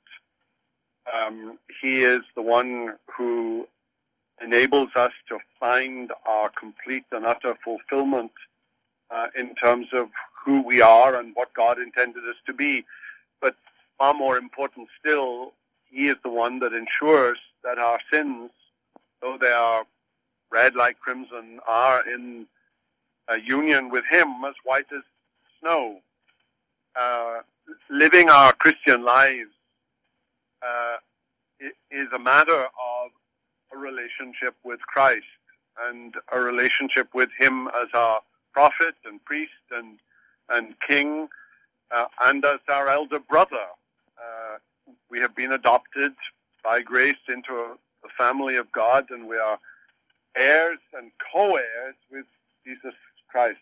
Um, he is the one who enables us to find our complete and utter fulfillment uh, in terms of who we are and what God intended us to be. But far more important still, he is the one that ensures that our sins, though they are red like crimson, are in a union with him as white as snow. Uh, living our Christian lives uh, is a matter of a relationship with Christ and a relationship with him as our prophet and priest and and king uh, and as our elder brother. Uh, we have been adopted by grace into a, the family of God, and we are heirs and co-heirs with Jesus Christ.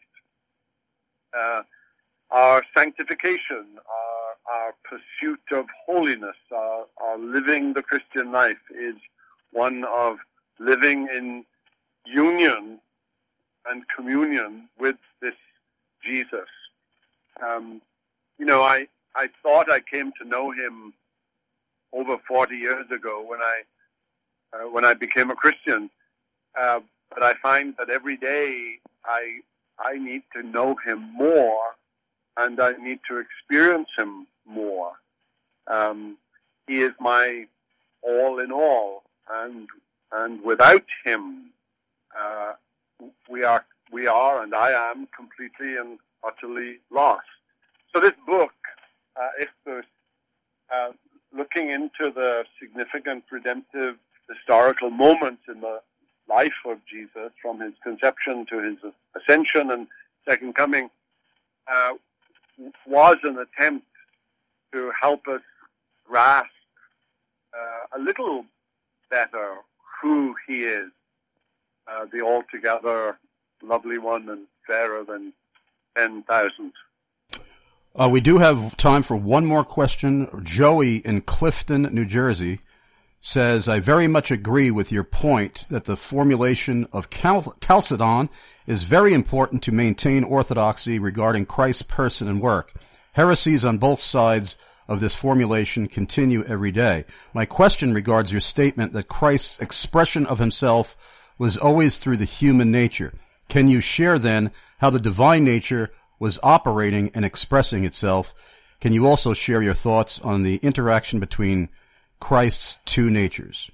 Uh, our sanctification, our, our pursuit of holiness, our, our living the Christian life is one of living in union and communion with this Jesus. Um, you know, I, I thought I came to know him over forty years ago when I uh, when I became a Christian, uh, but I find that every day I I need to know him more, and I need to experience him more. Um, he is my all in all, and and without him, uh, we are we are, and I am, completely and utterly lost. So this book, uh, Ichthus, uh, looking into the significant redemptive historical moments in the life of Jesus, from his conception to his ascension and second coming, uh, was an attempt to help us grasp uh, a little better who he is, uh, the altogether lovely one and fairer than ten thousand. Uh, we do have time for one more question. Joey in Clifton, New Jersey, says, I very much agree with your point that the formulation of Cal- Chalcedon is very important to maintain orthodoxy regarding Christ's person and work. Heresies on both sides of this formulation continue every day. My question regards your statement that Christ's expression of himself was always through the human nature. Can you share then how the divine nature was operating and expressing itself? Can you also share your thoughts on the interaction between Christ's two natures?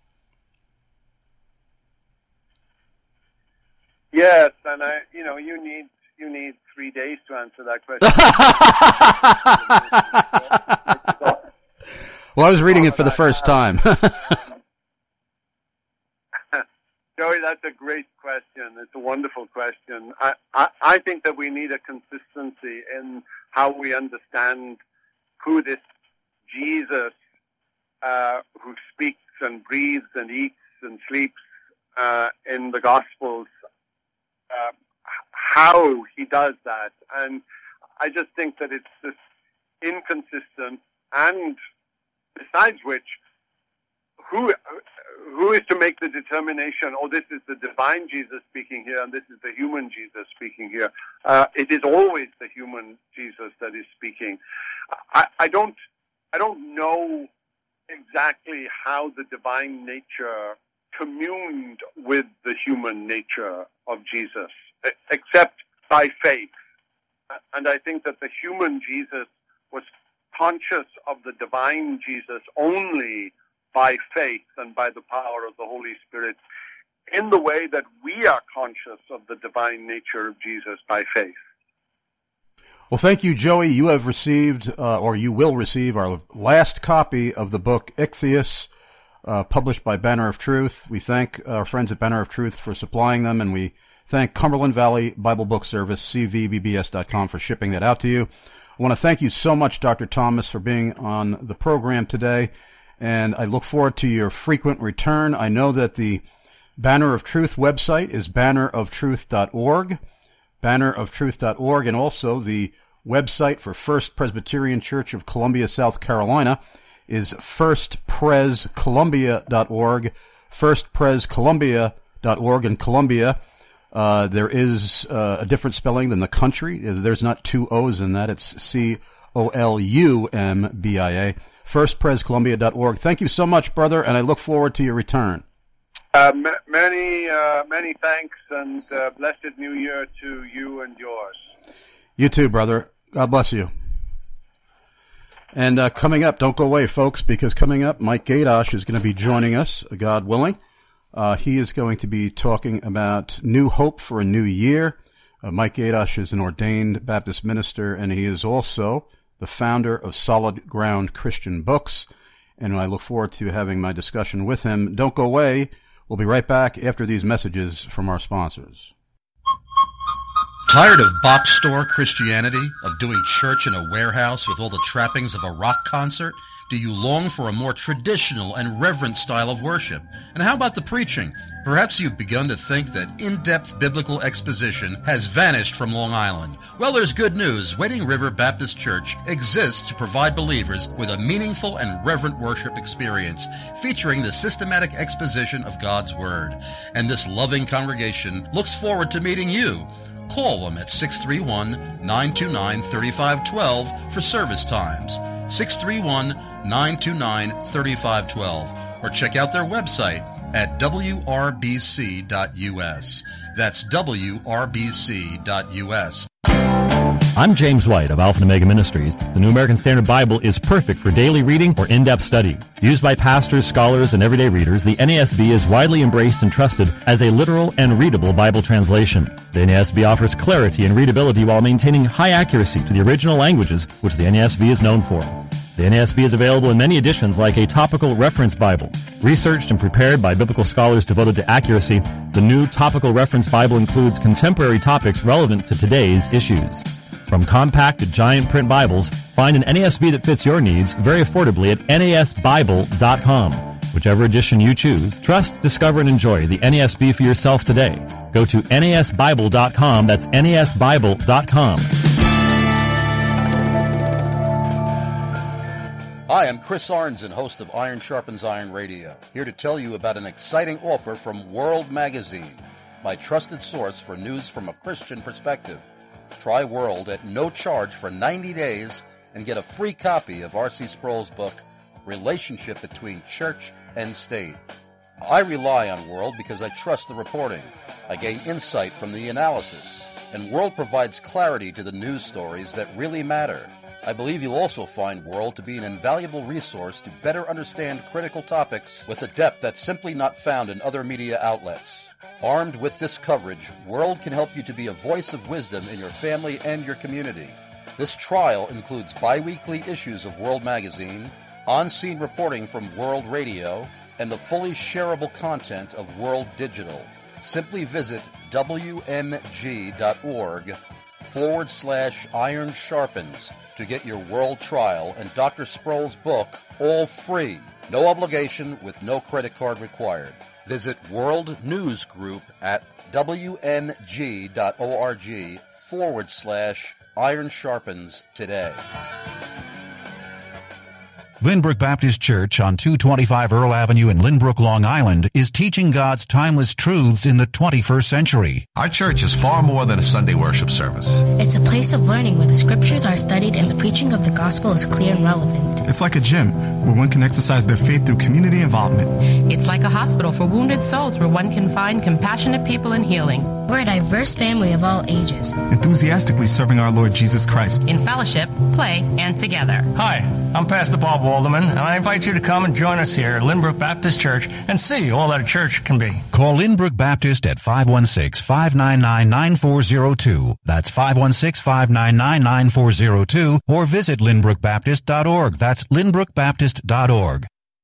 Yes, and I, you know, you need you need three days to answer that question. Well, I was reading it for the first time. Joey, that's a great question. It's a wonderful question. I, I, I think that we need a consistency in how we understand who this Jesus, uh, who speaks and breathes and eats and sleeps uh, in the Gospels, uh, how he does that. And I just think that it's this inconsistent, and besides which, who who is to make the determination, oh, this is the divine Jesus speaking here, and this is the human Jesus speaking here? Uh, it is always the human Jesus that is speaking. I, I don't I don't know exactly how the divine nature communed with the human nature of Jesus, except by faith. And I think that the human Jesus was conscious of the divine Jesus only by faith and by the power of the Holy Spirit, in the way that we are conscious of the divine nature of Jesus by faith. Well, thank you, Joey. You have received, uh, or you will receive, our last copy of the book Ichthus, uh, published by Banner of Truth. We thank our friends at Banner of Truth for supplying them, and we thank Cumberland Valley Bible Book Service, C V B B S dot com, for shipping that out to you. I want to thank you so much, Doctor Thomas, for being on the program today, and I look forward to your frequent return. I know that the Banner of Truth website is banner of truth dot org, banner of truth dot org, and also the website for First Presbyterian Church of Columbia, South Carolina is first pres columbia dot org, first pres columbia dot org. In Columbia, uh, there is uh, a different spelling than the country. There's not two O's in that. It's C O L U M B I A, first pres columbia dot org. Thank you so much, brother, and I look forward to your return. Uh, m- many, uh, many thanks, and uh, blessed New Year to you and yours. You too, brother. God bless you. And uh, coming up, don't go away, folks, because coming up, Mike Gaydosh is going to be joining us, God willing. Uh, he is going to be talking about new hope for a new year. Uh, Mike Gaydosh is an ordained Baptist minister, and he is also the founder of Solid Ground Christian Books. And I look forward to having my discussion with him. Don't go away. We'll be right back after these messages from our sponsors. Tired of box store Christianity, of doing church in a warehouse with all the trappings of a rock concert? Do you long for a more traditional and reverent style of worship? And how about the preaching? Perhaps you've begun to think that in-depth biblical exposition has vanished from Long Island. Well, there's good news. Wading River Baptist Church exists to provide believers with a meaningful and reverent worship experience, featuring the systematic exposition of God's Word. And this loving congregation looks forward to meeting you. Call them at six three one, nine two nine, three five one two for service times. six three one, nine two nine, three five one two, or check out their website at w r b c dot u s. That's w r b c dot u s. I'm James White of Alpha and Omega Ministries. The New American Standard Bible is perfect for daily reading or in-depth study. Used by pastors, scholars, and everyday readers, the N A S B is widely embraced and trusted as a literal and readable Bible translation. The N A S B offers clarity and readability while maintaining high accuracy to the original languages, which the N A S B is known for. The N A S B is available in many editions like a topical reference Bible. Researched and prepared by biblical scholars devoted to accuracy, the new topical reference Bible includes contemporary topics relevant to today's issues. From compact to giant print Bibles, find an N A S B that fits your needs very affordably at N A S Bible dot com. Whichever edition you choose, trust, discover, and enjoy the N A S B for yourself today. Go to N A S Bible dot com. That's N A S Bible dot com. Hi, I'm Chris Arnzen, host of Iron Sharpens Iron Radio, here to tell you about an exciting offer from World Magazine, my trusted source for news from a Christian perspective. Try World at no charge for ninety days and get a free copy of R C Sproul's book, Relationship Between Church and State. I rely on World because I trust the reporting. I gain insight from the analysis, and World provides clarity to the news stories that really matter. I believe you'll also find World to be an invaluable resource to better understand critical topics with a depth that's simply not found in other media outlets. Armed with this coverage, World can help you to be a voice of wisdom in your family and your community. This trial includes bi-weekly issues of World Magazine, on-scene reporting from World Radio, and the fully shareable content of World Digital. Simply visit W M G dot org forward slash Iron Sharpens to get your World trial and Doctor Sproul's book all free. No obligation with no credit card required. Visit World News Group at W N G dot org forward slash Iron Sharpens today. Lynbrook Baptist Church on two twenty-five Earl Avenue in Lynbrook, Long Island is teaching God's timeless truths in the twenty-first century. Our church is far more than a Sunday worship service. It's a place of learning where the scriptures are studied and the preaching of the gospel is clear and relevant. It's like a gym where one can exercise their faith through community involvement. It's like a hospital for wounded souls where one can find compassionate people and healing. We're a diverse family of all ages, enthusiastically serving our Lord Jesus Christ in fellowship, play, and together. Hi, I'm Pastor Bob Walderman, and I invite you to come and join us here at Lynbrook Baptist Church and see all that a church can be. Call Lynbrook Baptist at five one six, five nine nine, nine four zero two. That's five one six, five nine nine, nine four zero two, or visit Lynbrook Baptist dot org. That's Lynbrook Baptist dot org.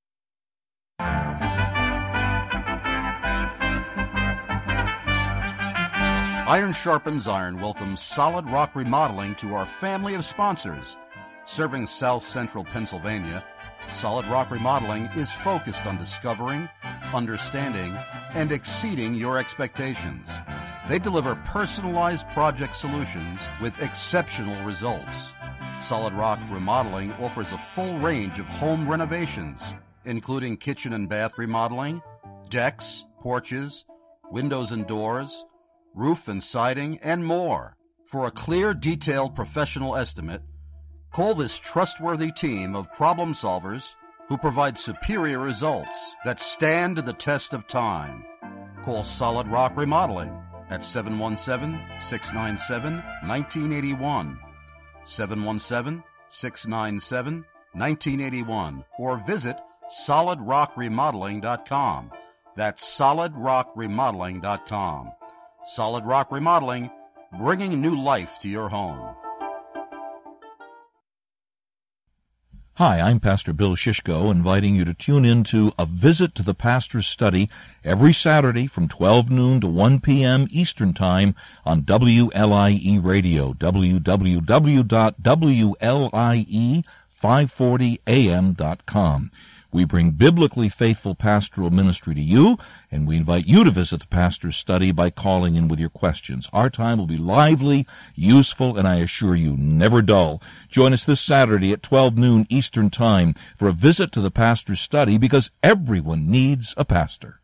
Iron Sharpens Iron welcomes Solid Rock Remodeling to our family of sponsors. Serving South Central Pennsylvania, Solid Rock Remodeling is focused on discovering, understanding, and exceeding your expectations. They deliver personalized project solutions with exceptional results. Solid Rock Remodeling offers a full range of home renovations, including kitchen and bath remodeling, decks, porches, windows and doors, roof and siding, and more. For a clear, detailed professional estimate, call this trustworthy team of problem solvers who provide superior results that stand the test of time. Call Solid Rock Remodeling at seven one seven, six nine seven, one nine eight one, seven one seven, six nine seven, one nine eight one, or visit solid rock remodeling dot com. That's solid rock remodeling dot com. Solid Rock Remodeling, bringing new life to your home. Hi, I'm Pastor Bill Shishko, inviting you to tune in to A Visit to the Pastor's Study every Saturday from twelve noon to one p.m. Eastern Time on W L I E Radio, w w w dot w l i e five forty a m dot com. We bring biblically faithful pastoral ministry to you, and we invite you to visit the pastor's study by calling in with your questions. Our time will be lively, useful, and I assure you, never dull. Join us this Saturday at twelve noon Eastern Time for a visit to the pastor's study, because everyone needs a pastor.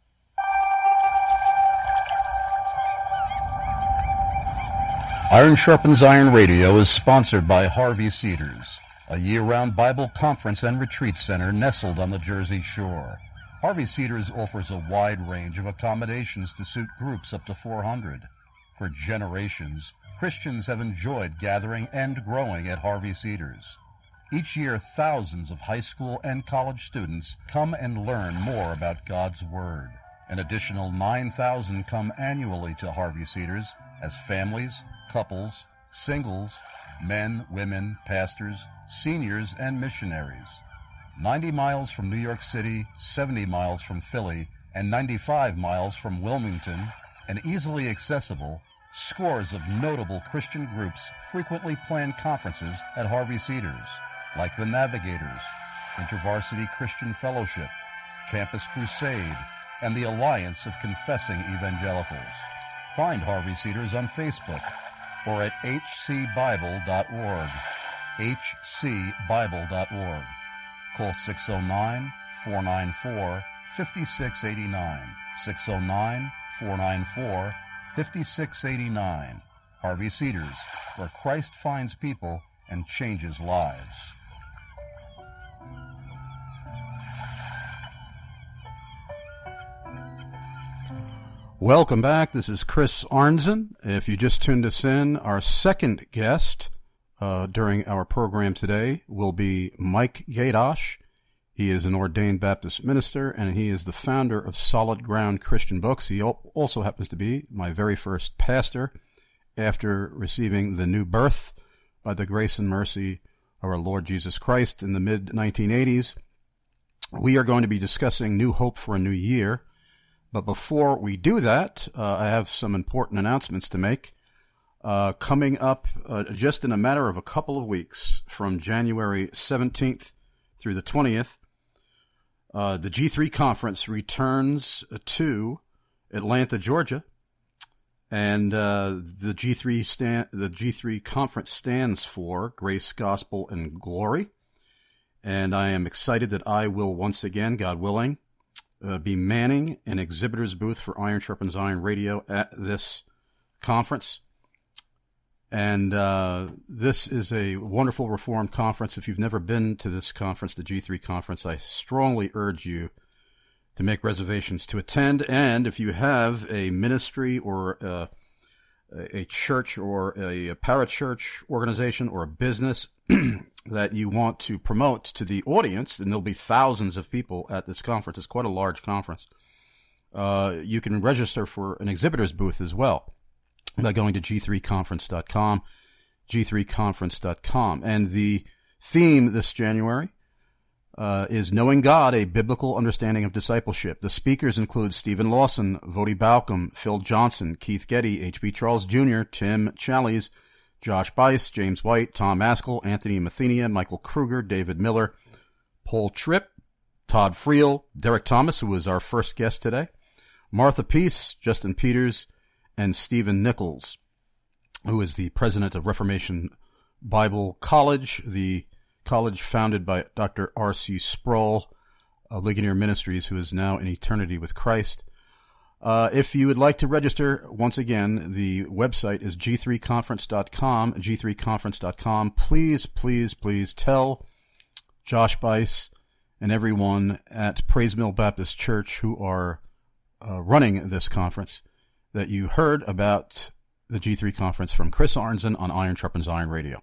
Iron Sharpens Iron Radio is sponsored by Harvey Cedars, a year-round Bible conference and retreat center nestled on the Jersey Shore. Harvey Cedars offers a wide range of accommodations to suit groups up to four hundred. For generations, Christians have enjoyed gathering and growing at Harvey Cedars. Each year, thousands of high school and college students come and learn more about God's Word. An additional nine thousand come annually to Harvey Cedars as families, couples, singles, men, women, pastors, seniors, and missionaries. ninety miles from New York City, seventy miles from Philly, and ninety-five miles from Wilmington, and easily accessible, scores of notable Christian groups frequently plan conferences at Harvey Cedars, like the Navigators, InterVarsity Christian Fellowship, Campus Crusade, and the Alliance of Confessing Evangelicals. Find Harvey Cedars on Facebook or at h c bible dot org, h c bible dot org. Call six oh nine, four nine four, five six eight nine, six oh nine, four nine four, five six eight nine. Harvey Cedars, where Christ finds people and changes lives. Welcome back. This is Chris Arnzen. If you just tuned us in, our second guest uh, during our program today will be Mike Gaydosh. He is an ordained Baptist minister, and he is the founder of Solid Ground Christian Books. He also happens to be my very first pastor after receiving the new birth by the grace and mercy of our Lord Jesus Christ in the mid nineteen eighties. We are going to be discussing New Hope for a New Year. But before we do that, uh, I have some important announcements to make. Uh, coming up uh, just in a matter of a couple of weeks, from January seventeenth through the twentieth, uh, the G three Conference returns to Atlanta, Georgia. And uh, the G three stand, the G three Conference stands for Grace, Gospel, and Glory. And I am excited that I will once again, God willing, Uh, be manning an exhibitor's booth for Iron Sharpens Iron Radio at this conference. And uh, this is a wonderful Reformed conference. If you've never been to this conference, the G three Conference, I strongly urge you to make reservations to attend. And if you have a ministry or uh, a church or a, a parachurch organization or a business that you want to promote to the audience, and there'll be thousands of people at this conference. It's quite a large conference. Uh, you can register for an exhibitor's booth as well by going to g three conference dot com, g three conference dot com. And the theme this January uh, is Knowing God, a Biblical Understanding of Discipleship. The speakers include Stephen Lawson, Vodi Balcom, Phil Johnson, Keith Getty, H B Charles Junior, Tim Challies, Josh Bice, James White, Tom Askell, Anthony Mathenia, Michael Kruger, David Miller, Paul Tripp, Todd Friel, Derek Thomas, who was our first guest today, Martha Peace, Justin Peters, and Stephen Nichols, who is the president of Reformation Bible College, the college founded by Doctor R C Sproul of Ligonier Ministries, who is now in eternity with Christ. Uh, if you would like to register, once again, the website is g three conference dot com, g three conference dot com. Please, please, please tell Josh Bice and everyone at Praise Mill Baptist Church who are uh, running this conference that you heard about the G three Conference from Chris Arnzen on Iron Sharpens Iron Radio.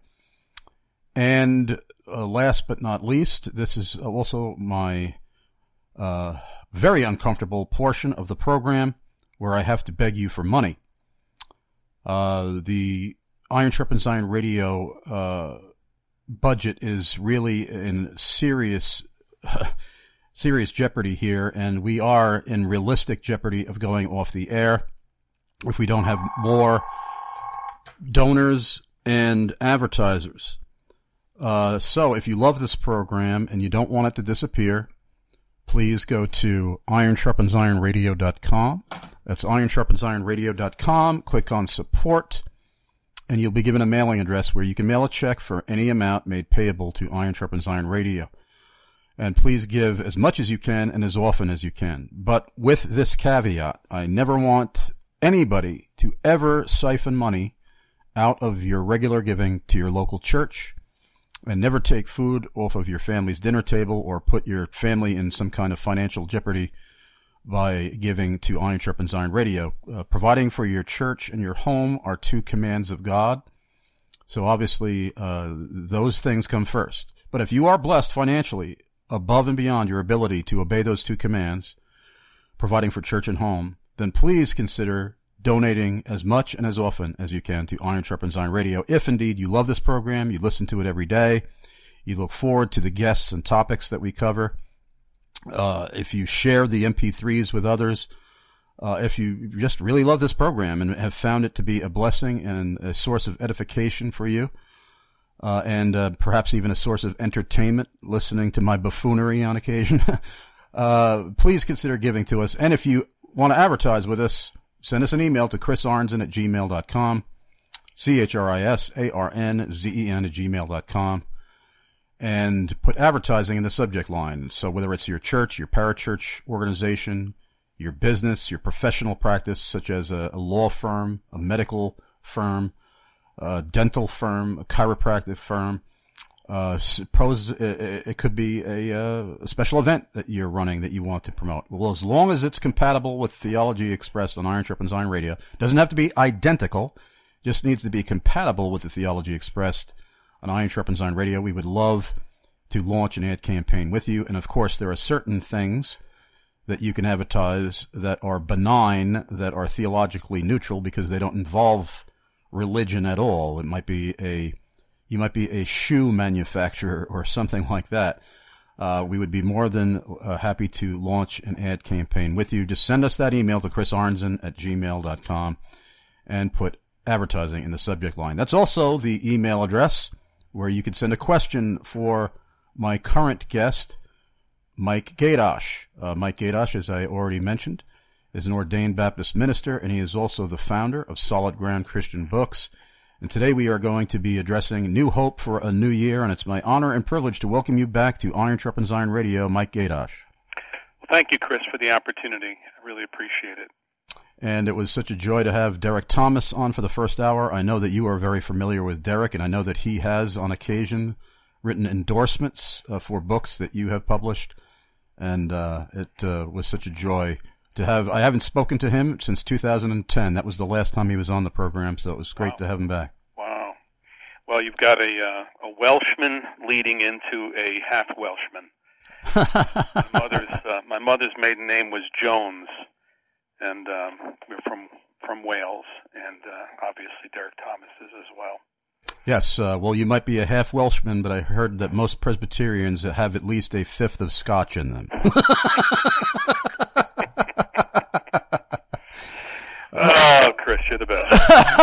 And uh, last but not least, this is also my uh very uncomfortable portion of the program where I have to beg you for money. Uh, the Iron Sharpens Iron Radio uh, budget is really in serious, serious jeopardy here, and we are in realistic jeopardy of going off the air if we don't have more donors and advertisers. Uh, so if you love this program and you don't want it to disappear, please go to iron sharpens iron radio dot com. That's iron sharpens iron radio dot com. Click on support, and you'll be given a mailing address where you can mail a check for any amount made payable to Iron Sharpens Iron Radio. And please give as much as you can and as often as you can. But with this caveat, I never want anybody to ever siphon money out of your regular giving to your local church, and never take food off of your family's dinner table or put your family in some kind of financial jeopardy by giving to Iron Sharpens Iron Radio. Uh, providing for your church and your home are two commands of God. So obviously, uh, those things come first. But if you are blessed financially above and beyond your ability to obey those two commands, providing for church and home, then please consider donating as much and as often as you can to Iron Sharpens Iron Radio. If indeed you love this program, you listen to it every day, you look forward to the guests and topics that we cover. Uh, if you share the M P threes with others, uh, if you just really love this program and have found it to be a blessing and a source of edification for you, uh, and uh, perhaps even a source of entertainment, listening to my buffoonery on occasion, uh, please consider giving to us. And if you want to advertise with us, send us an email to chris arnzen at gmail dot com, C H R I S A R N Z E N at gmail dot com, and put advertising in the subject line. So whether it's your church, your parachurch organization, your business, your professional practice, such as a, a law firm, a medical firm, a dental firm, a chiropractic firm, uh, suppose it, it could be a, a special event that you're running that you want to promote. Well, as long as it's compatible with theology expressed on Iron Sharpens Iron Radio, doesn't have to be identical, just needs to be compatible with the theology expressed on Iron Sharpens Iron Radio. We would love to launch an ad campaign with you. And of course, there are certain things that you can advertise that are benign, that are theologically neutral because they don't involve religion at all. It might be a You might be a shoe manufacturer or something like that. Uh, we would be more than uh, happy to launch an ad campaign with you. Just send us that email to chris arnzen at gmail dot com and put advertising in the subject line. That's also the email address where you can send a question for my current guest, Mike Gaydosh. Uh, Mike Gaydosh, as I already mentioned, is an ordained Baptist minister, and he is also the founder of Solid Ground Christian Books. And today we are going to be addressing New Hope for a New Year, and it's my honor and privilege to welcome you back to Iron Sharpens Iron Radio, Mike Gaydosh. Well, thank you, Chris, for the opportunity. I really appreciate it. And it was such a joy to have Derek Thomas on for the first hour. I know that you are very familiar with Derek, and I know that he has, on occasion, written endorsements uh, for books that you have published, and uh, it uh, was such a joy to have. I haven't spoken to him since two thousand ten. That was the last time he was on the program, so it was great wow. to have him back. Wow. Well, you've got a uh, a Welshman leading into a half Welshman. my mother's uh, my mother's maiden name was Jones, and um, we're from from Wales, and uh, obviously Derek Thomas is as well. Yes, uh, well, you might be a half Welshman, but I heard that most Presbyterians have at least a fifth of Scotch in them. Oh, Chris, you're the best.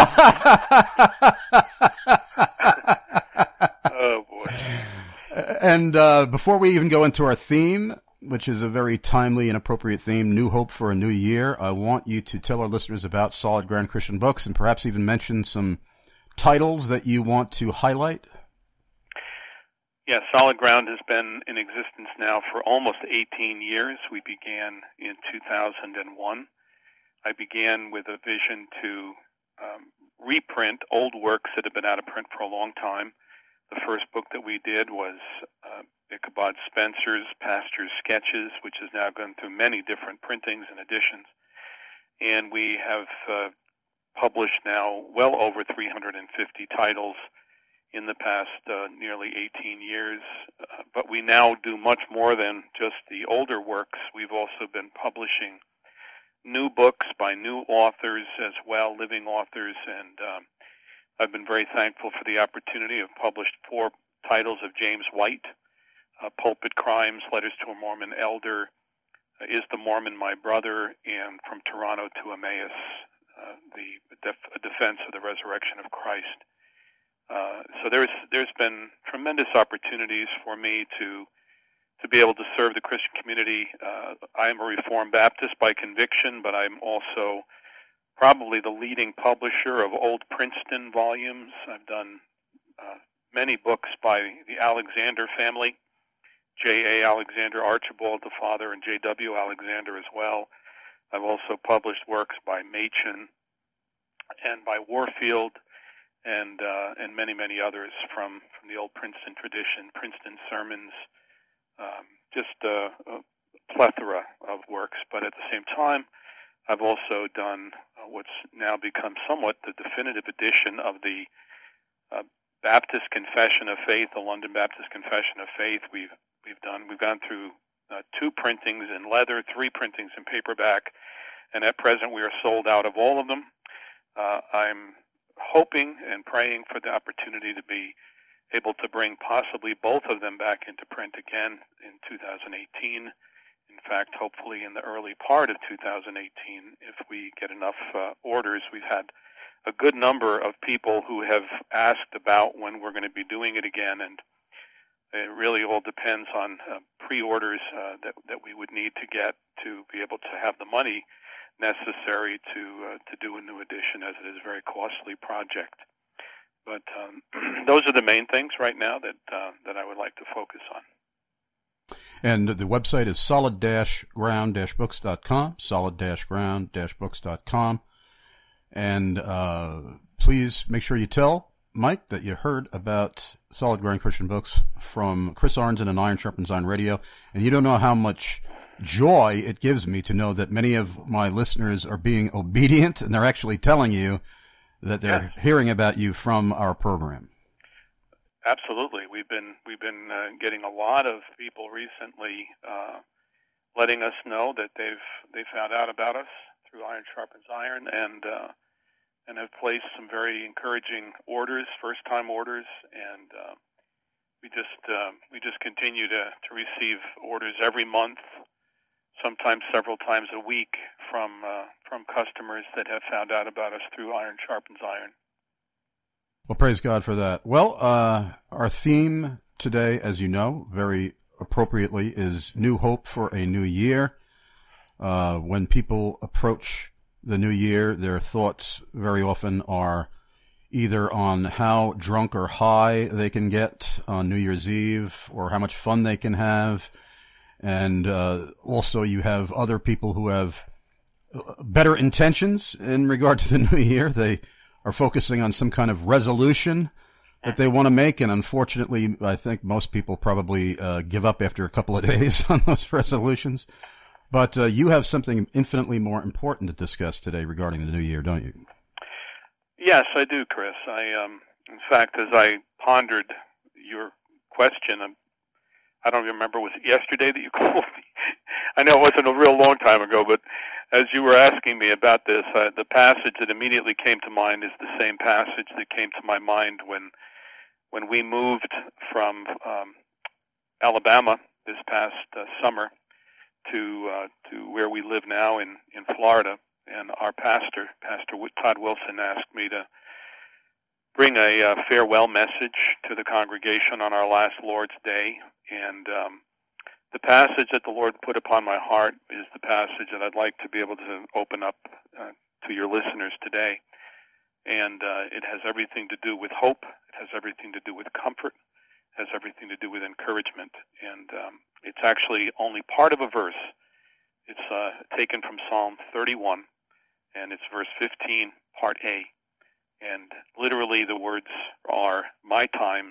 Oh, boy. And uh, before we even go into our theme, which is a very timely and appropriate theme, New Hope for a New Year, I want you to tell our listeners about Solid Ground Christian Books and perhaps even mention some titles that you want to highlight. Yeah, Solid Ground has been in existence now for almost eighteen years. We began in two thousand one. I began with a vision to um, reprint old works that had been out of print for a long time. The first book that we did was uh, Ichabod Spencer's Pastor's Sketches, which has now gone through many different printings and editions. And we have uh, published now well over three hundred fifty titles in the past uh, nearly eighteen years. Uh, but we now do much more than just the older works. We've also been publishing new books by new authors as well, living authors, and um, I've been very thankful for the opportunity. I've published four titles of James White, uh, Pulpit Crimes, Letters to a Mormon Elder, uh, Is the Mormon My Brother, and From Toronto to Emmaus, uh, the def- defense of the resurrection of Christ. Uh, so there's there's been tremendous opportunities for me to to be able to serve the Christian community. Uh, I'm a Reformed Baptist by conviction, but I'm also probably the leading publisher of old Princeton volumes. I've done uh, many books by the Alexander family, J A. Alexander Archibald, the father, and J W. Alexander as well. I've also published works by Machen and by Warfield, and uh, and many, many others from, from the old Princeton tradition, Princeton sermons, um, just a, a plethora of work. works. But at the same time, I've also done uh, what's now become somewhat the definitive edition of the uh, Baptist Confession of Faith, the London Baptist Confession of Faith. We've we've done we've gone through uh, two printings in leather, three printings in paperback, and at present we are sold out of all of them. Uh, I'm hoping and praying for the opportunity to be able to bring possibly both of them back into print again in two thousand eighteen. In fact, hopefully in the early part of two thousand eighteen, if we get enough uh, orders. We've had a good number of people who have asked about when we're going to be doing it again, and it really all depends on uh, pre-orders uh, that, that we would need to get to be able to have the money necessary to uh, to do a new edition, as it is a very costly project. But um, those are the main things right now that uh, that I would like to focus on. And the website is solid dash ground dash books dot com, solid dash ground dash books dot com. And uh, please make sure you tell Mike that you heard about Solid Ground Christian Books from Chris Arnzen and Iron Sharpens Iron Radio. And you don't know how much joy it gives me to know that many of my listeners are being obedient, and they're actually telling you that they're yes. hearing about you from our program. Absolutely. We've been we've been uh, getting a lot of people recently uh, letting us know that they've they found out about us through Iron Sharpens Iron, and uh, and have placed some very encouraging orders, first time orders, and uh, we just uh, we just continue to, to receive orders every month, sometimes several times a week from uh, from customers that have found out about us through Iron Sharpens Iron. Well, praise God for that. Well, uh, our theme today, as you know, very appropriately, is New Hope for a New Year. Uh, when people approach the new year, their thoughts very often are either on how drunk or high they can get on New Year's Eve, or how much fun they can have. And uh, also you have other people who have better intentions in regard to the new year. They are focusing on some kind of resolution that they want to make, and unfortunately, I think most people probably uh, give up after a couple of days on those resolutions. But uh, you have something infinitely more important to discuss today regarding the new year, don't you? Yes, I do, Chris. I, um, in fact, as I pondered your question, I'm, I don't remember, was it yesterday that you called me? I know it wasn't a real long time ago, but as you were asking me about this, uh, the passage that immediately came to mind is the same passage that came to my mind when when we moved from um, Alabama this past uh, summer to uh, to where we live now in, in Florida. And our pastor, Pastor Todd Wilson, asked me to bring a uh, farewell message to the congregation on our last Lord's Day. And um, the passage that the Lord put upon my heart is the passage that I'd like to be able to open up uh, to your listeners today. And uh, it has everything to do with hope. It has everything to do with comfort. It has everything to do with encouragement. And um, it's actually only part of a verse. It's uh, taken from Psalm thirty-one, and it's verse fifteen, part A. And literally the words are, "My times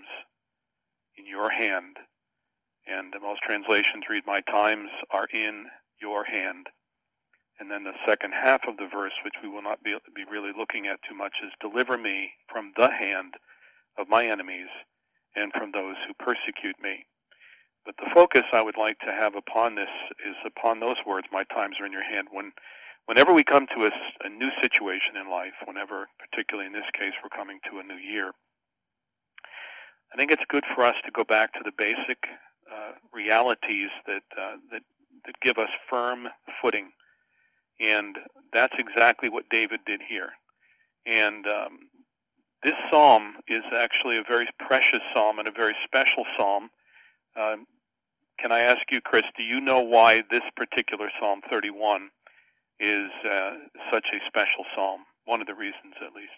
in your hand." And most translations read, "My times are in your hand." And then the second half of the verse, which we will not be, be really looking at too much, is, "Deliver me from the hand of my enemies and from those who persecute me." But the focus I would like to have upon this is upon those words, "My times are in your hand." When, whenever we come to a, a new situation in life, whenever, particularly in this case, we're coming to a new year, I think it's good for us to go back to the basic uh, realities that, uh, that that give us firm footing. And that's exactly what David did here. And um, this psalm is actually a very precious psalm and a very special psalm. Um, can I ask you, Chris, do you know why this particular Psalm thirty-one is uh, such a special psalm? One of the reasons, at least.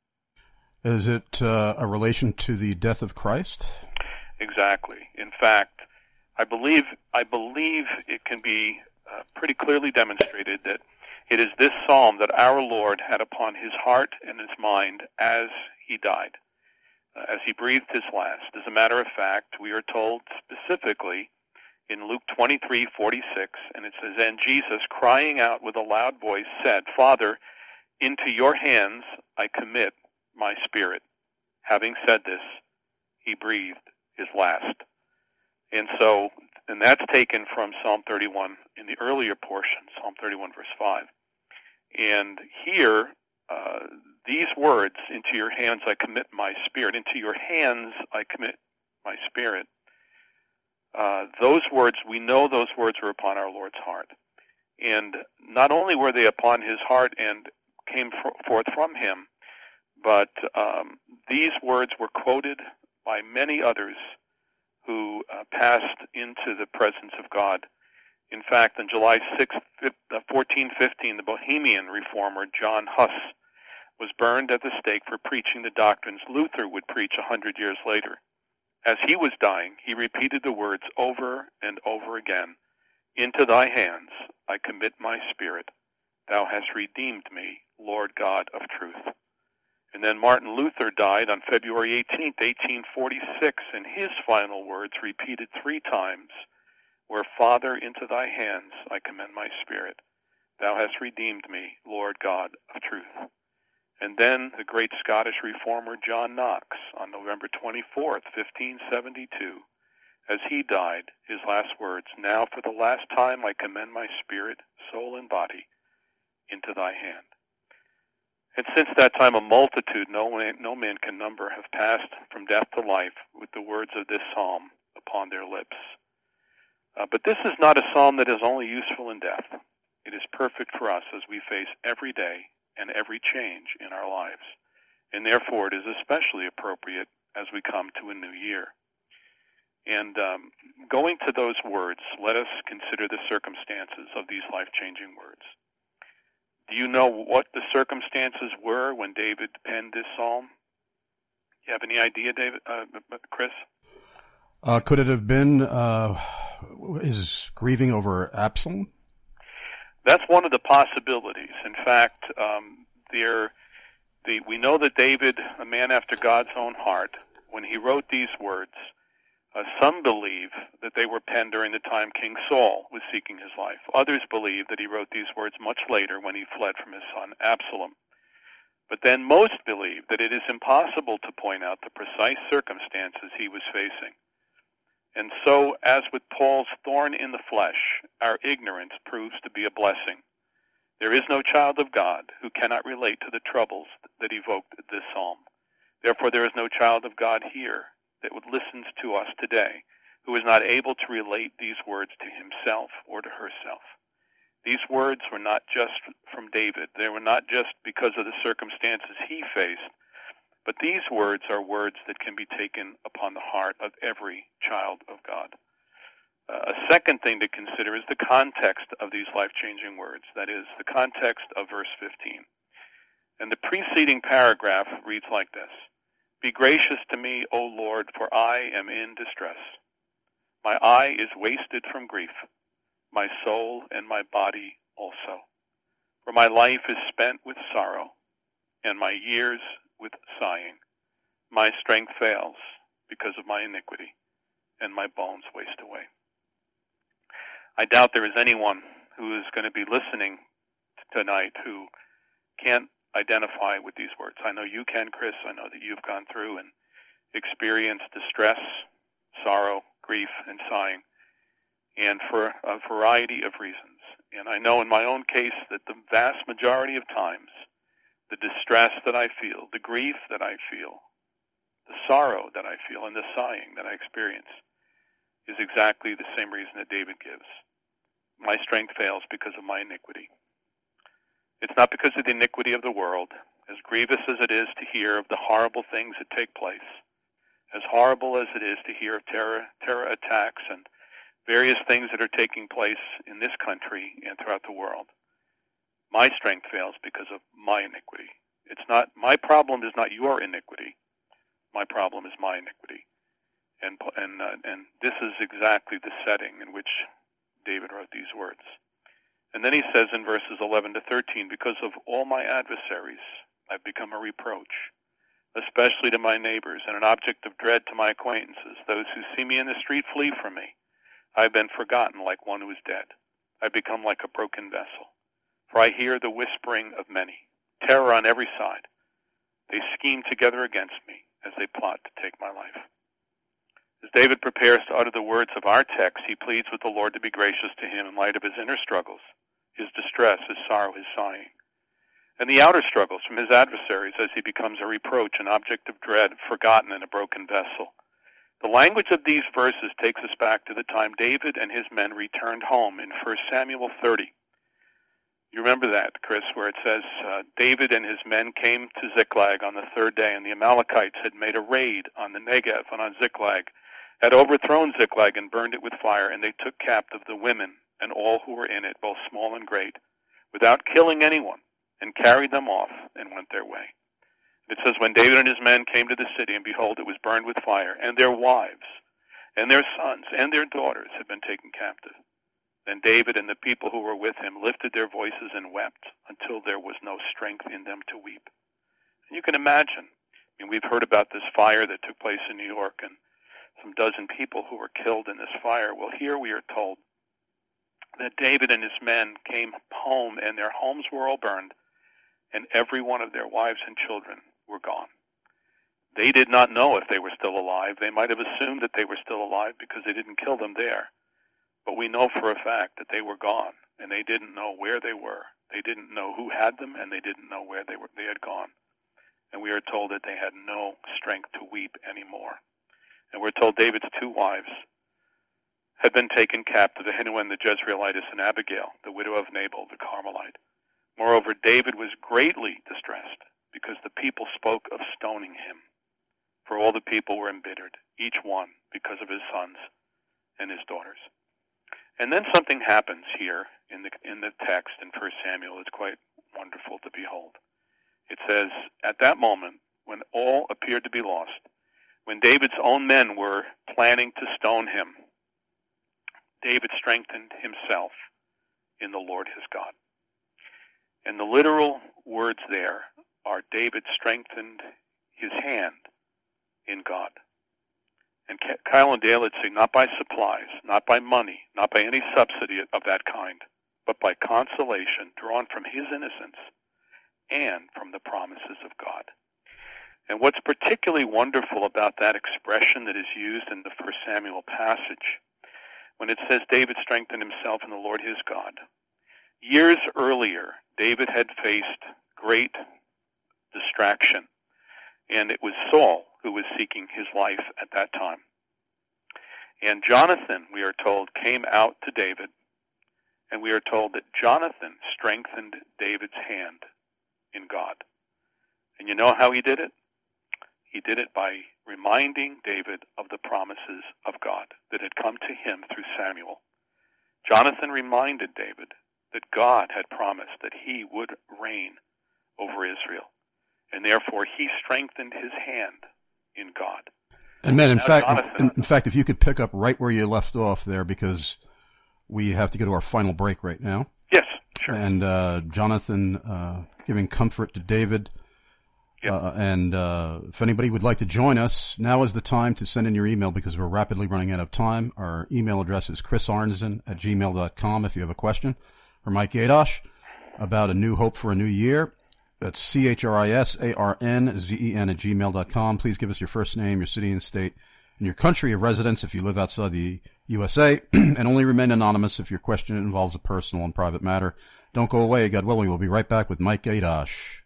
Is it uh, a relation to the death of Christ? Exactly. In fact, I believe I believe it can be uh, pretty clearly demonstrated that it is this psalm that our Lord had upon his heart and his mind as he died, uh, as he breathed his last. As a matter of fact, we are told specifically in Luke twenty-three forty-six, and it says, "And Jesus, crying out with a loud voice, said, Father, into your hands I commit my spirit. Having said this, he breathed his last." And so, and that's taken from Psalm thirty-one in the earlier portion, Psalm thirty-one verse five. And here, uh, these words, into your hands I commit my spirit, into your hands I commit my spirit, uh, those words, we know those words were upon our Lord's heart. And not only were they upon his heart and came forth from him, but um, these words were quoted by many others who uh, passed into the presence of God. In fact, on July sixth, fourteen fifteen, the Bohemian reformer John Huss was burned at the stake for preaching the doctrines Luther would preach a hundred years later. As he was dying, he repeated the words over and over again, "Into thy hands I commit my spirit. Thou hast redeemed me, Lord God of truth." And then Martin Luther died on February eighteenth, eighteen forty-six, and his final words repeated three times were, "Father, into thy hands I commend my spirit. Thou hast redeemed me, Lord God of truth." And then the great Scottish reformer John Knox, on November twenty-fourth, fifteen seventy-two, as he died, his last words, "Now for the last time I commend my spirit, soul, and body into thy hand." And since that time, a multitude, no man, no man can number, have passed from death to life with the words of this psalm upon their lips. Uh, but this is not a psalm that is only useful in death. It is perfect for us as we face every day and every change in our lives. And therefore, it is especially appropriate as we come to a new year. And um, going to those words, let us consider the circumstances of these life-changing words. Do you know what the circumstances were when David penned this psalm? You have any idea, David, uh, Chris? Uh, could it have been uh, his grieving over Absalom? That's one of the possibilities. In fact, um, there, the, we know that David, a man after God's own heart, when he wrote these words, uh, some believe that they were penned during the time King Saul was seeking his life. Others believe that he wrote these words much later when he fled from his son Absalom. But then most believe that it is impossible to point out the precise circumstances he was facing. And so, as with Paul's thorn in the flesh, our ignorance proves to be a blessing. There is no child of God who cannot relate to the troubles that evoked this psalm. Therefore, there is no child of God here that would listen to us today who is not able to relate these words to himself or to herself. These words were not just from David. They were not just because of the circumstances he faced, but these words are words that can be taken upon the heart of every child of God. Uh, a second thing to consider is the context of these life-changing words. That is, the context of verse fifteen. And the preceding paragraph reads like this: "Be gracious to me, O Lord, for I am in distress. My eye is wasted from grief, my soul and my body also. For my life is spent with sorrow, and my years with sighing. My strength fails because of my iniquity, and my bones waste away." I doubt there is anyone who is going to be listening tonight who can't identify with these words. I know you can, Chris. I know that you've gone through and experienced distress, sorrow, grief, and sighing, and for a variety of reasons. And I know in my own case that the vast majority of times, the distress that I feel, the grief that I feel, the sorrow that I feel, and the sighing that I experience is exactly the same reason that David gives. My strength fails because of my iniquity. It's not because of the iniquity of the world, as grievous as it is to hear of the horrible things that take place, as horrible as it is to hear of terror, terror attacks and various things that are taking place in this country and throughout the world. My strength fails because of my iniquity. It's not, my problem is not your iniquity. My problem is my iniquity. And and uh, and this is exactly the setting in which David wrote these words. And then he says in verses eleven to thirteen, "Because of all my adversaries, I've become a reproach, especially to my neighbors, and an object of dread to my acquaintances. Those who see me in the street flee from me. I've been forgotten like one who is dead. I've become like a broken vessel. For I hear the whispering of many, terror on every side. They scheme together against me as they plot to take my life. As David prepares to utter the words of our text, he pleads with the Lord to be gracious to him in light of his inner struggles, his distress, his sorrow, his sighing, and the outer struggles from his adversaries as he becomes a reproach, an object of dread, forgotten in a broken vessel. The language of these verses takes us back to the time David and his men returned home in First Samuel thirty. You remember that, Chris, where it says, uh, David and his men came to Ziklag on the third day, and the Amalekites had made a raid on the Negev and on Ziklag, had overthrown Ziklag and burned it with fire, and they took captive the women and all who were in it, both small and great, without killing anyone, and carried them off and went their way. It says, when David and his men came to the city, and behold, it was burned with fire, and their wives, and their sons, and their daughters had been taken captive. Then David and the people who were with him lifted their voices and wept until there was no strength in them to weep. And you can imagine, I mean, we've heard about this fire that took place in New York, and some dozen people who were killed in this fire. Well, here we are told that David and his men came home, and their homes were all burned, and every one of their wives and children were gone. They did not know if they were still alive. They might have assumed that they were still alive because they didn't kill them there. But we know for a fact that they were gone, and they didn't know where they were. They didn't know who had them, and they didn't know where they were. They had gone. And we are told that they had no strength to weep anymore. And we're told David's two wives had been taken captive, Ahinoam the Jezreelitess and Abigail, the widow of Nabal the Carmelite. Moreover, David was greatly distressed because the people spoke of stoning him. For all the people were embittered, each one because of his sons and his daughters. And then something happens here in the in the text in First Samuel. It's quite wonderful to behold. It says, at that moment, when all appeared to be lost, when David's own men were planning to stone him, David strengthened himself in the Lord his God. And the literal words there are David strengthened his hand in God. And Kyle and Dale would say, not by supplies, not by money, not by any subsidy of that kind, but by consolation drawn from his innocence and from the promises of God. And what's particularly wonderful about that expression that is used in the First Samuel passage, when it says David strengthened himself in the Lord his God, years earlier, David had faced great distraction, and it was Saul who was seeking his life at that time. And Jonathan, we are told, came out to David, and we are told that Jonathan strengthened David's hand in God. And you know how he did it? He did it by reminding David of the promises of God that had come to him through Samuel. Jonathan reminded David that God had promised that he would reign over Israel, and therefore he strengthened his hand in God. And man, in now, fact, Jonathan, in, in fact, if you could pick up right where you left off there, because we have to go to our final break right now. Yes, sure. And uh, Jonathan uh, giving comfort to David. Yep. Uh, and uh, if anybody would like to join us, now is the time to send in your email because we're rapidly running out of time. Our email address is chris arnzen at gmail dot com if you have a question. Or Mike Gadosh about a new hope for a new year. That's C H R I S A R N Z E N at gmail dot com. Please give us your first name, your city and state, and your country of residence if you live outside the U S A, and only remain anonymous if your question involves a personal and private matter. Don't go away. God willing, we'll be right back with Mike Gadosh.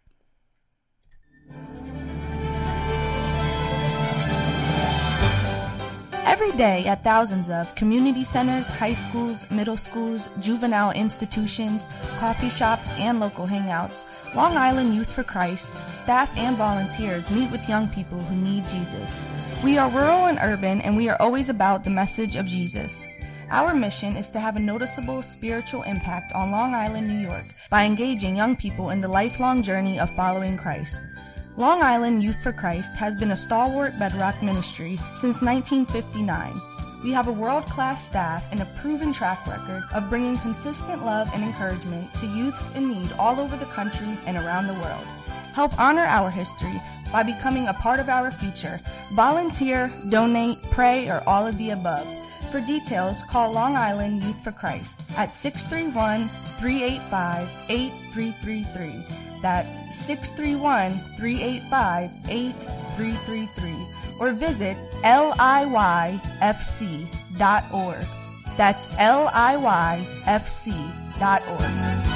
Every day at thousands of community centers, high schools, middle schools, juvenile institutions, coffee shops, and local hangouts, Long Island Youth for Christ, staff and volunteers meet with young people who need Jesus. We are rural and urban, and we are always about the message of Jesus. Our mission is to have a noticeable spiritual impact on Long Island, New York, by engaging young people in the lifelong journey of following Christ. Long Island Youth for Christ has been a stalwart bedrock ministry since nineteen fifty-nine. We have a world-class staff and a proven track record of bringing consistent love and encouragement to youths in need all over the country and around the world. Help honor our history by becoming a part of our future. Volunteer, donate, pray, or all of the above. For details, call Long Island Youth for Christ at six three one, three eight five, eight three three three. That's six three one, three eight five, eight three three three. Or visit L I Y F C dot org. That's L I Y F C dot org.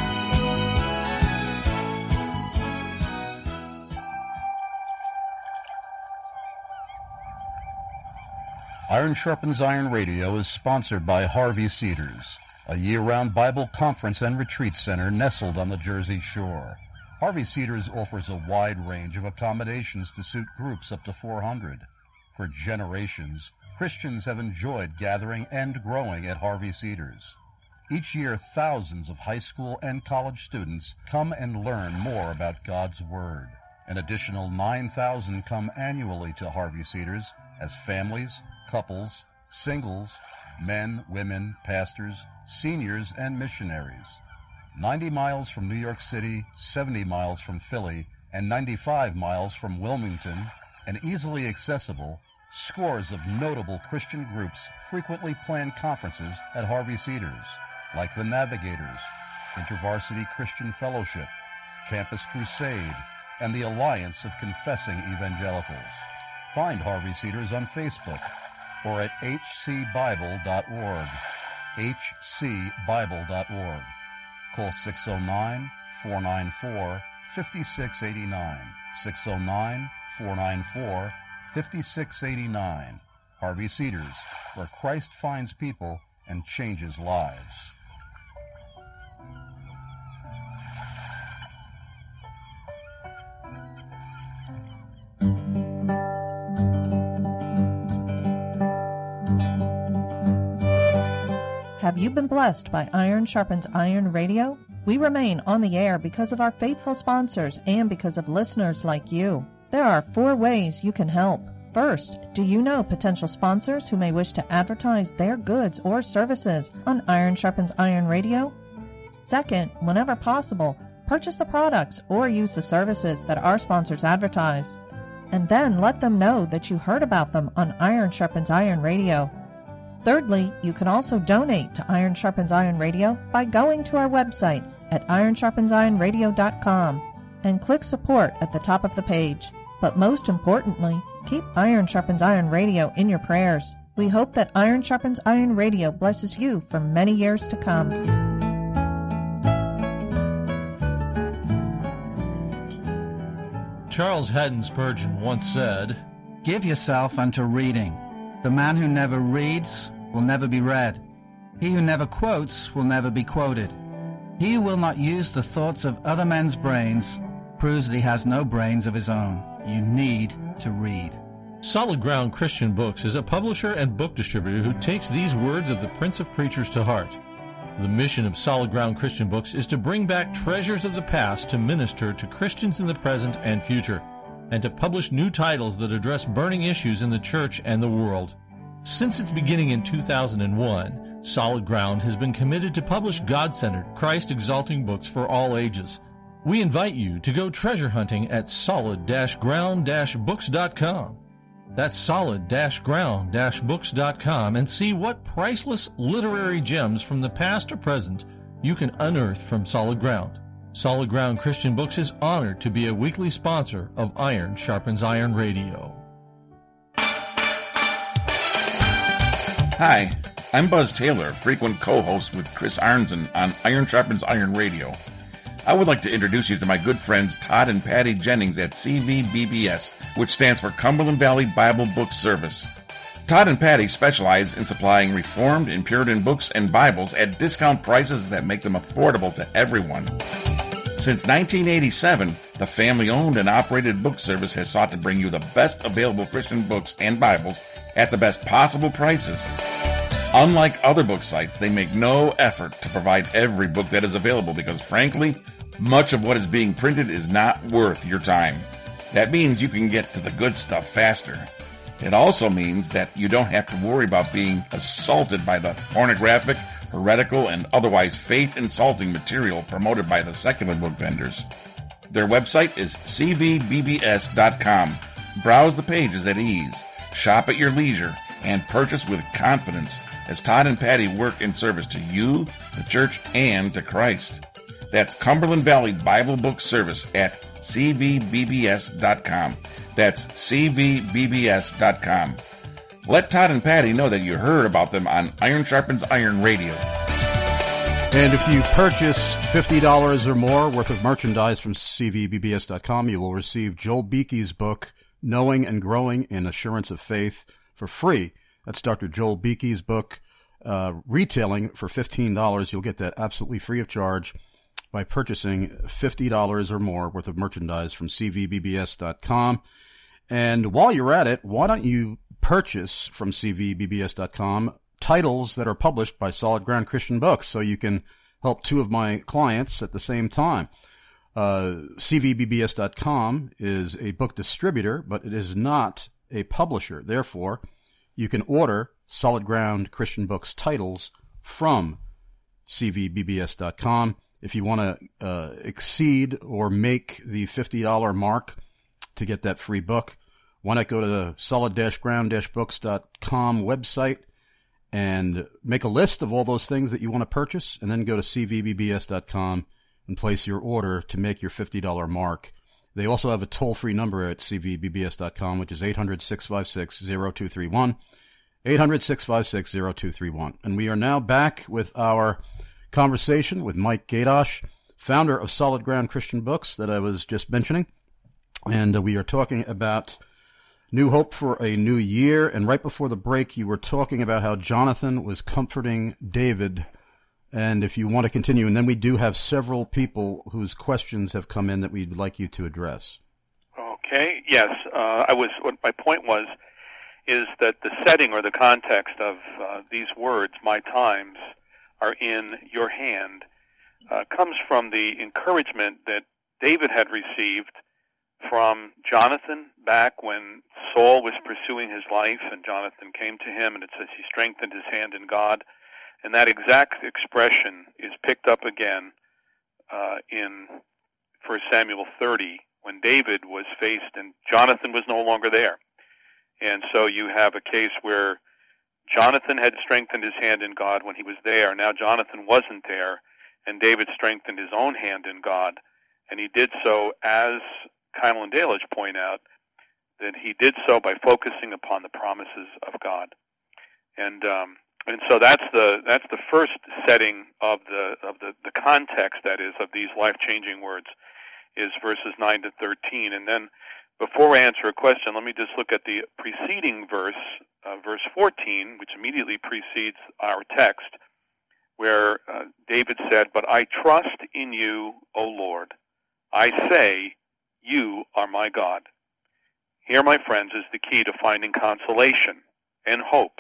Iron Sharpens Iron Radio is sponsored by Harvey Cedars, a year-round Bible conference and retreat center nestled on the Jersey Shore. Harvey Cedars offers a wide range of accommodations to suit groups up to four hundred. For generations, Christians have enjoyed gathering and growing at Harvey Cedars. Each year, thousands of high school and college students come and learn more about God's Word. An additional nine thousand come annually to Harvey Cedars as families, couples, singles, men, women, pastors, seniors, and missionaries. ninety miles from New York City, seventy miles from Philly, and ninety-five miles from Wilmington, and easily accessible, scores of notable Christian groups frequently plan conferences at Harvey Cedars, like the Navigators, InterVarsity Christian Fellowship, Campus Crusade, and the Alliance of Confessing Evangelicals. Find Harvey Cedars on Facebook or at h c bible dot org, h c bible dot org. Call six oh nine, four nine four, five six eight nine, six oh nine, four nine four, five six eight nine. Harvey Cedars, where Christ finds people and changes lives. Have you been blessed by Iron Sharpens Iron Radio? We remain on the air because of our faithful sponsors and because of listeners like you. There are four ways you can help. First, do you know potential sponsors who may wish to advertise their goods or services on Iron Sharpens Iron Radio? Second, whenever possible, purchase the products or use the services that our sponsors advertise. And then let them know that you heard about them on Iron Sharpens Iron Radio. Thirdly, you can also donate to Iron Sharpens Iron Radio by going to our website at iron sharpens iron radio dot com and click support at the top of the page. But most importantly, keep Iron Sharpens Iron Radio in your prayers. We hope that Iron Sharpens Iron Radio blesses you for many years to come. Charles Haddon Spurgeon once said, "Give yourself unto reading. The man who never reads will never be read. He who never quotes will never be quoted. He who will not use the thoughts of other men's brains proves that he has no brains of his own. You need to read." Solid Ground Christian Books is a publisher and book distributor who takes these words of the Prince of Preachers to heart. The mission of Solid Ground Christian Books is to bring back treasures of the past to minister to Christians in the present and future, and to publish new titles that address burning issues in the church and the world. Since its beginning in two thousand one, Solid Ground has been committed to publish God-centered, Christ-exalting books for all ages. We invite you to go treasure hunting at solid ground books dot com. That's solid ground books dot com and see what priceless literary gems from the past or present you can unearth from Solid Ground. Solid Ground Christian Books is honored to be a weekly sponsor of Iron Sharpens Iron Radio. Hi, I'm Buzz Taylor, frequent co-host with Chris Arnzen on Iron Sharpens Iron Radio. I would like to introduce you to my good friends Todd and Patty Jennings at C V B B S, which stands for Cumberland Valley Bible Book Service. Todd and Patty specialize in supplying Reformed and Puritan books and Bibles at discount prices that make them affordable to everyone. Since nineteen eighty-seven, the family-owned and operated book service has sought to bring you the best available Christian books and Bibles at the best possible prices. Unlike other book sites, they make no effort to provide every book that is available because, frankly, much of what is being printed is not worth your time. That means you can get to the good stuff faster. It also means that you don't have to worry about being assaulted by the pornographic, heretical, and otherwise faith-insulting material promoted by the secular book vendors. Their website is c v b b s dot com. Browse the pages at ease, shop at your leisure, and purchase with confidence as Todd and Patty work in service to you, the church, and to Christ. That's Cumberland Valley Bible Book Service at c v b b s dot com. That's c v b b s dot com. Let Todd and Patty know that you heard about them on Iron Sharpens Iron Radio. And if you purchase fifty dollars or more worth of merchandise from c v b b s dot com, you will receive Joel Beeke's book, Knowing and Growing in Assurance of Faith, for free. That's Doctor Joel Beeke's book, uh, retailing for fifteen dollars. You'll get that absolutely free of charge by purchasing fifty dollars or more worth of merchandise from c v b b s dot com. And while you're at it, why don't you purchase from c v b b s dot com titles that are published by Solid Ground Christian Books, so you can help two of my clients at the same time. Uh, c v b b s dot com is a book distributor, but it is not a publisher. Therefore, you can order Solid Ground Christian Books titles from c v b b s dot com. If you want to uh, exceed or make the fifty dollars mark to get that free book, why not go to the solid ground books dot com website and make a list of all those things that you want to purchase, and then go to c v b b s dot com and place your order to make your fifty dollars mark. They also have a toll-free number at c v b b s dot com, which is eight hundred, six five six, zero two three one, eight hundred, six five six, zero two three one. And we are now back with our conversation with Mike Gaydosh, founder of Solid Ground Christian Books that I was just mentioning. And uh, we are talking about New Hope for a New Year. And right before the break, you were talking about how Jonathan was comforting David. And if you want to continue, and then we do have several people whose questions have come in that we'd like you to address. Okay. Yes. Uh, I was. What my point was is that the setting or the context of uh, these words, "my times are in your hand," uh, comes from the encouragement that David had received from Jonathan back when Saul was pursuing his life, and Jonathan came to him, and it says he strengthened his hand in God. And that exact expression is picked up again uh, in First Samuel thirty, when David was faced and Jonathan was no longer there. And so you have a case where Jonathan had strengthened his hand in God when he was there. Now Jonathan wasn't there, and David strengthened his own hand in God. And he did so, as Kyle and Dalish point out, that he did so by focusing upon the promises of God. And um, and so that's the that's the first setting of the of the, the context, that is, of these life-changing words, is verses nine to thirteen. And then before I answer a question, let me just look at the preceding verse, uh, verse fourteen, which immediately precedes our text, where uh, David said, "But I trust in you, O Lord. I say, you are my God." Here, my friends, is the key to finding consolation and hope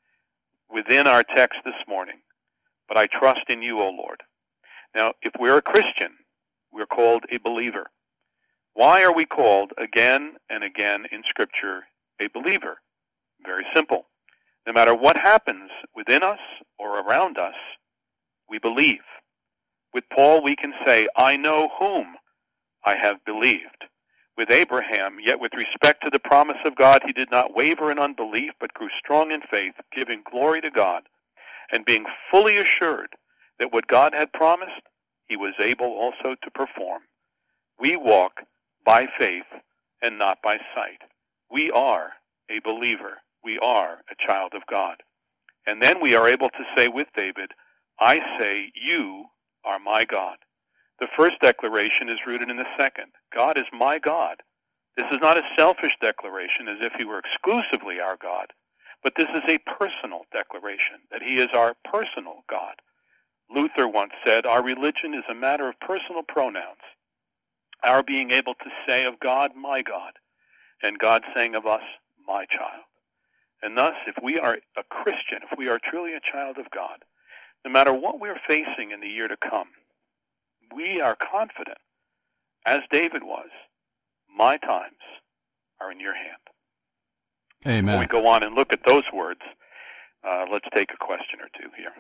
within our text this morning. But I trust in you, O Lord. Now, if we're a Christian, we're called a believer. Why are we called again and again in Scripture a believer? Very simple. No matter what happens within us or around us, we believe. With Paul, we can say, "I know whom I have believed." With Abraham, yet with respect to the promise of God, he did not waver in unbelief, but grew strong in faith, giving glory to God, and being fully assured that what God had promised, he was able also to perform. We walk by faith and not by sight. We are a believer. We are a child of God. And then we are able to say with David, "I say, you are my God." The first declaration is rooted in the second. God is my God. This is not a selfish declaration as if he were exclusively our God, but this is a personal declaration, that he is our personal God. Luther once said, "Our religion is a matter of personal pronouns. Our being able to say of God, my God, and God saying of us, my child." And thus, if we are a Christian, if we are truly a child of God, no matter what we're facing in the year to come, we are confident, as David was, "My times are in your hand." Amen. Before we go on and look at those words, uh, let's take a question or two here.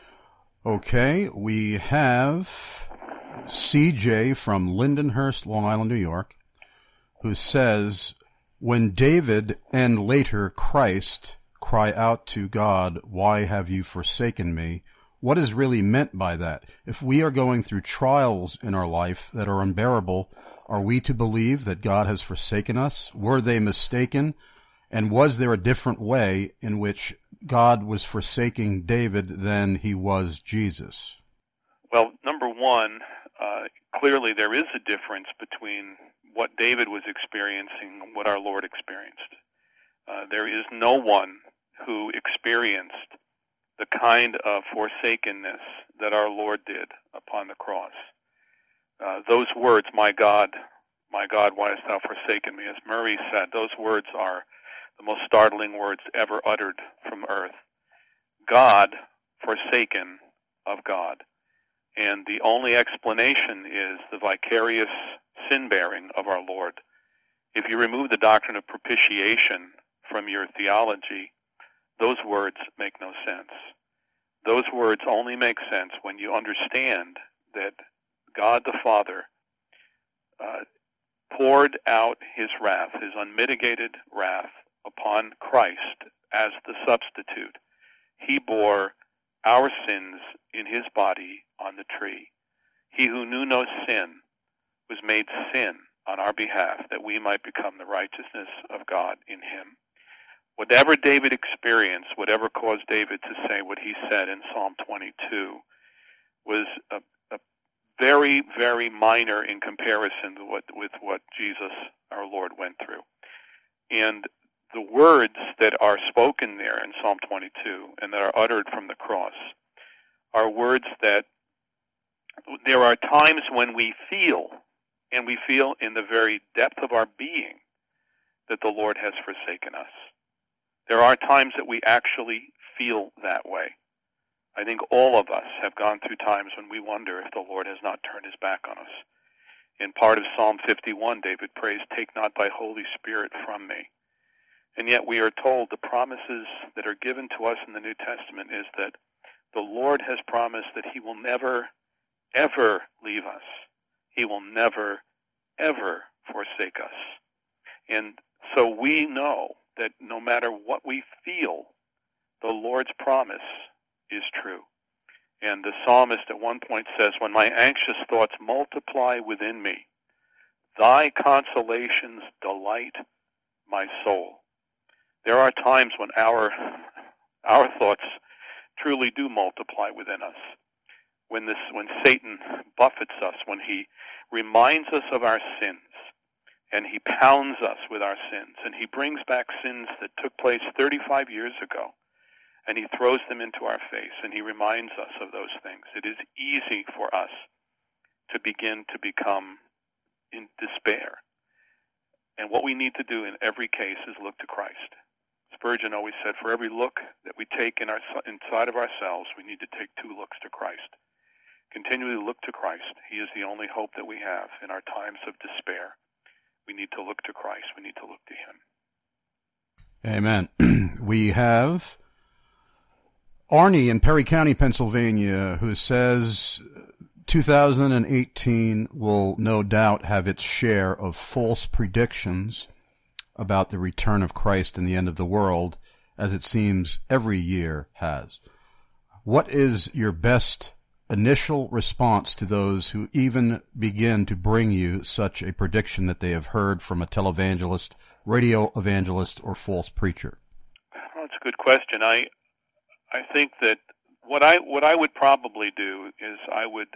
Okay, we have C J from Lindenhurst, Long Island, New York, who says, when David and later Christ cry out to God, "Why have you forsaken me?" What is really meant by that? If we are going through trials in our life that are unbearable, are we to believe that God has forsaken us? Were they mistaken? And was there a different way in which God was forsaking David than he was Jesus? Well, number one, uh, clearly there is a difference between what David was experiencing and what our Lord experienced. Uh, there is no one who experienced the kind of forsakenness that our Lord did upon the cross. Uh, those words, "My God, my God, why hast thou forsaken me?" as Murray said, those words are the most startling words ever uttered from earth. God forsaken of God. And the only explanation is the vicarious sin-bearing of our Lord. If you remove the doctrine of propitiation from your theology, those words make no sense. Those words only make sense when you understand that God the Father uh, poured out his wrath, his unmitigated wrath, upon Christ as the substitute. He bore our sins in his body on the tree. He who knew no sin was made sin on our behalf, that we might become the righteousness of God in him. Whatever David experienced, whatever caused David to say what he said in Psalm twenty-two, was a, a very, very minor in comparison to what, with what Jesus, our Lord, went through. And the words that are spoken there in Psalm twenty-two and that are uttered from the cross are words that there are times when we feel, and we feel in the very depth of our being, that the Lord has forsaken us. There are times that we actually feel that way. I think all of us have gone through times when we wonder if the Lord has not turned his back on us. In part of Psalm fifty-one, David prays, "Take not thy Holy Spirit from me." And yet we are told the promises that are given to us in the New Testament is that the Lord has promised that he will never, ever leave us. He will never, ever forsake us. And so we know that no matter what we feel, the Lord's promise is true. And the psalmist at one point says, "When my anxious thoughts multiply within me, thy consolations delight my soul." There are times when our our thoughts truly do multiply within us. When this, when Satan buffets us, when he reminds us of our sins, and he pounds us with our sins, and he brings back sins that took place thirty-five years ago, and he throws them into our face, and he reminds us of those things. It is easy for us to begin to become in despair. And what we need to do in every case is look to Christ. Spurgeon always said, for every look that we take in our, inside of ourselves, we need to take two looks to Christ. Continually look to Christ. He is the only hope that we have in our times of despair. We need to look to Christ. We need to look to him. Amen. We have Arnie in Perry County, Pennsylvania, who says two thousand eighteen will no doubt have its share of false predictions about the return of Christ and the end of the world, as it seems every year has. What is your best initial response to those who even begin to bring you such a prediction that they have heard from a televangelist, radio evangelist, or false preacher? Well, that's a good question. I I think that what I what I would probably do is I would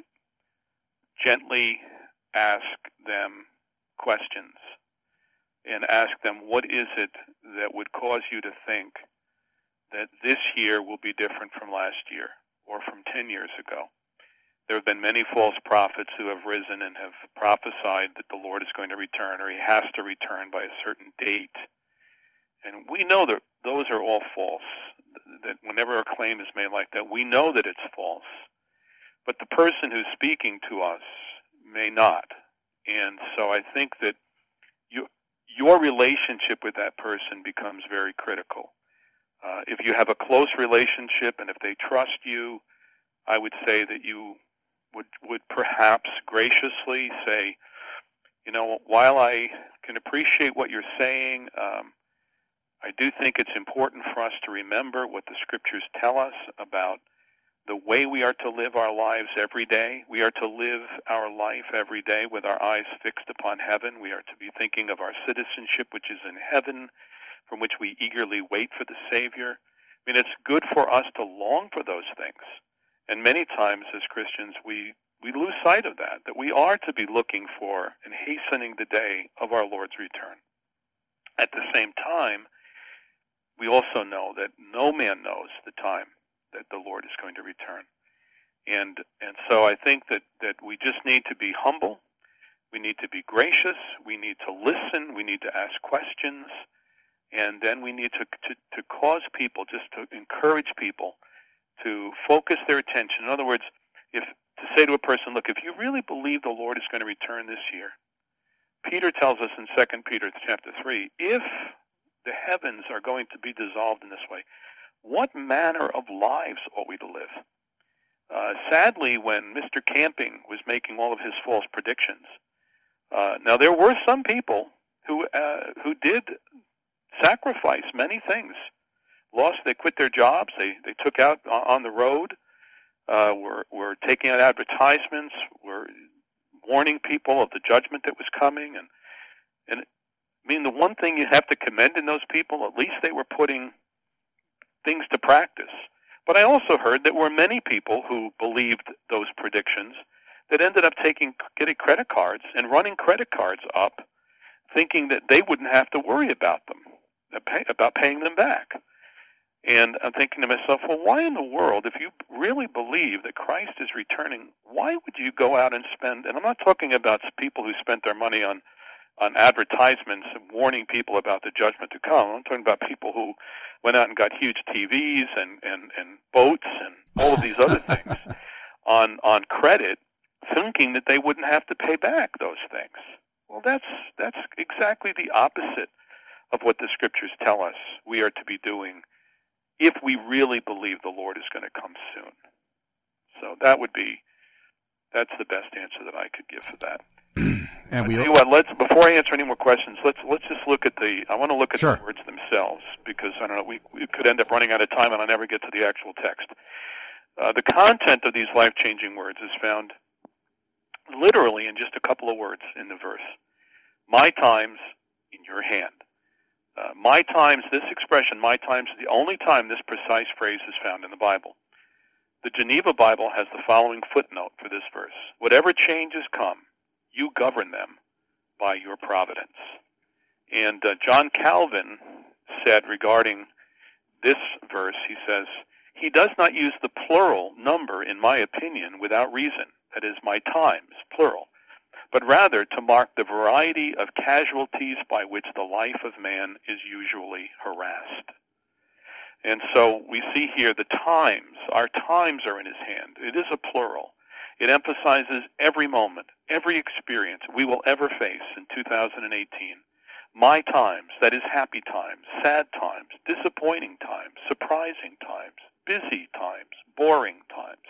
gently ask them questions and ask them, what is it that would cause you to think that this year will be different from last year or from ten years ago? There have been many false prophets who have risen and have prophesied that the Lord is going to return, or he has to return by a certain date. And we know that those are all false, that whenever a claim is made like that, we know that it's false. But the person who's speaking to us may not. And so I think that you, your relationship with that person becomes very critical. Uh, if you have a close relationship and if they trust you, I would say that you would would perhaps graciously say, you know, while I can appreciate what you're saying, um, I do think it's important for us to remember what the Scriptures tell us about the way we are to live our lives every day. We are to live our life every day with our eyes fixed upon heaven. We are to be thinking of our citizenship, which is in heaven, from which we eagerly wait for the Savior. I mean, it's good for us to long for those things. And many times as Christians, we, we lose sight of that, that we are to be looking for and hastening the day of our Lord's return. At the same time, we also know that no man knows the time that the Lord is going to return. And and so I think that, that we just need to be humble. We need to be gracious. We need to listen. We need to ask questions. And then we need to, to, to cause people, just to encourage people to focus their attention. In other words, if to say to a person, look, if you really believe the Lord is going to return this year, Peter tells us in Second Peter chapter three, if the heavens are going to be dissolved in this way, what manner of lives ought we to live? Uh, sadly, when Mister Camping was making all of his false predictions, uh, now there were some people who uh, who did sacrifice many things. Lost, they quit their jobs, they they took out on the road, uh, were were taking out advertisements, were warning people of the judgment that was coming, and and I mean the one thing you have to commend in those people, at least they were putting things to practice. But I also heard that were many people who believed those predictions that ended up taking getting credit cards and running credit cards up, thinking that they wouldn't have to worry about them, about paying them back. And I'm thinking to myself, well, why in the world, if you really believe that Christ is returning, why would you go out and spend, and I'm not talking about people who spent their money on on advertisements and warning people about the judgment to come. I'm talking about people who went out and got huge T Vs and, and, and boats and all of these other things on on credit, thinking that they wouldn't have to pay back those things. Well, that's that's exactly the opposite of what the Scriptures tell us we are to be doing if we really believe the Lord is going to come soon. So that would be, that's the best answer that I could give for that. And we, tell you what, let's, before I answer any more questions, let's let's just look at the, I want to look at sure. the words themselves, because I don't know, we, we could end up running out of time and I'll never get to the actual text. Uh, the content of these life-changing words is found literally in just a couple of words in the verse. My time's in your hand. Uh, my times, this expression, my times, is the only time this precise phrase is found in the Bible. The Geneva Bible has the following footnote for this verse. Whatever changes come, you govern them by your providence. And uh, John Calvin said regarding this verse, he says, he does not use the plural number, in my opinion, without reason, that is, my times, plural, but rather to mark the variety of casualties by which the life of man is usually harassed. And so we see here the times, our times are in his hand. It is a plural. It emphasizes every moment, every experience we will ever face in two thousand eighteen. My times, that is happy times, sad times, disappointing times, surprising times, busy times, boring times.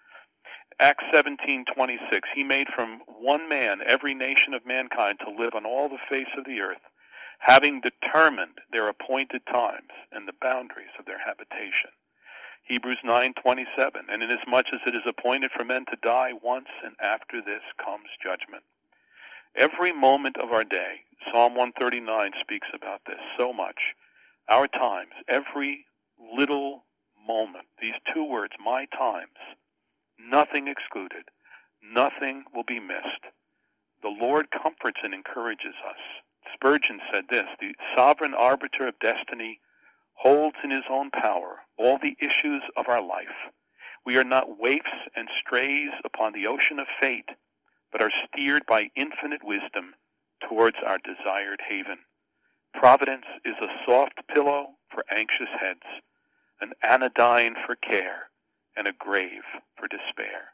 Acts seventeen twenty-six, he made from one man every nation of mankind to live on all the face of the earth, having determined their appointed times and the boundaries of their habitation. Hebrews nine twenty-seven, and inasmuch as it is appointed for men to die once, and after this comes judgment. Every moment of our day, Psalm one thirty-nine speaks about this so much. Our times, every little moment, these two words, my times, nothing excluded, nothing will be missed. The Lord comforts and encourages us. Spurgeon said this, the sovereign arbiter of destiny holds in his own power all the issues of our life. We are not waifs and strays upon the ocean of fate, but are steered by infinite wisdom towards our desired haven. Providence is a soft pillow for anxious heads, an anodyne for care, and a grave for despair.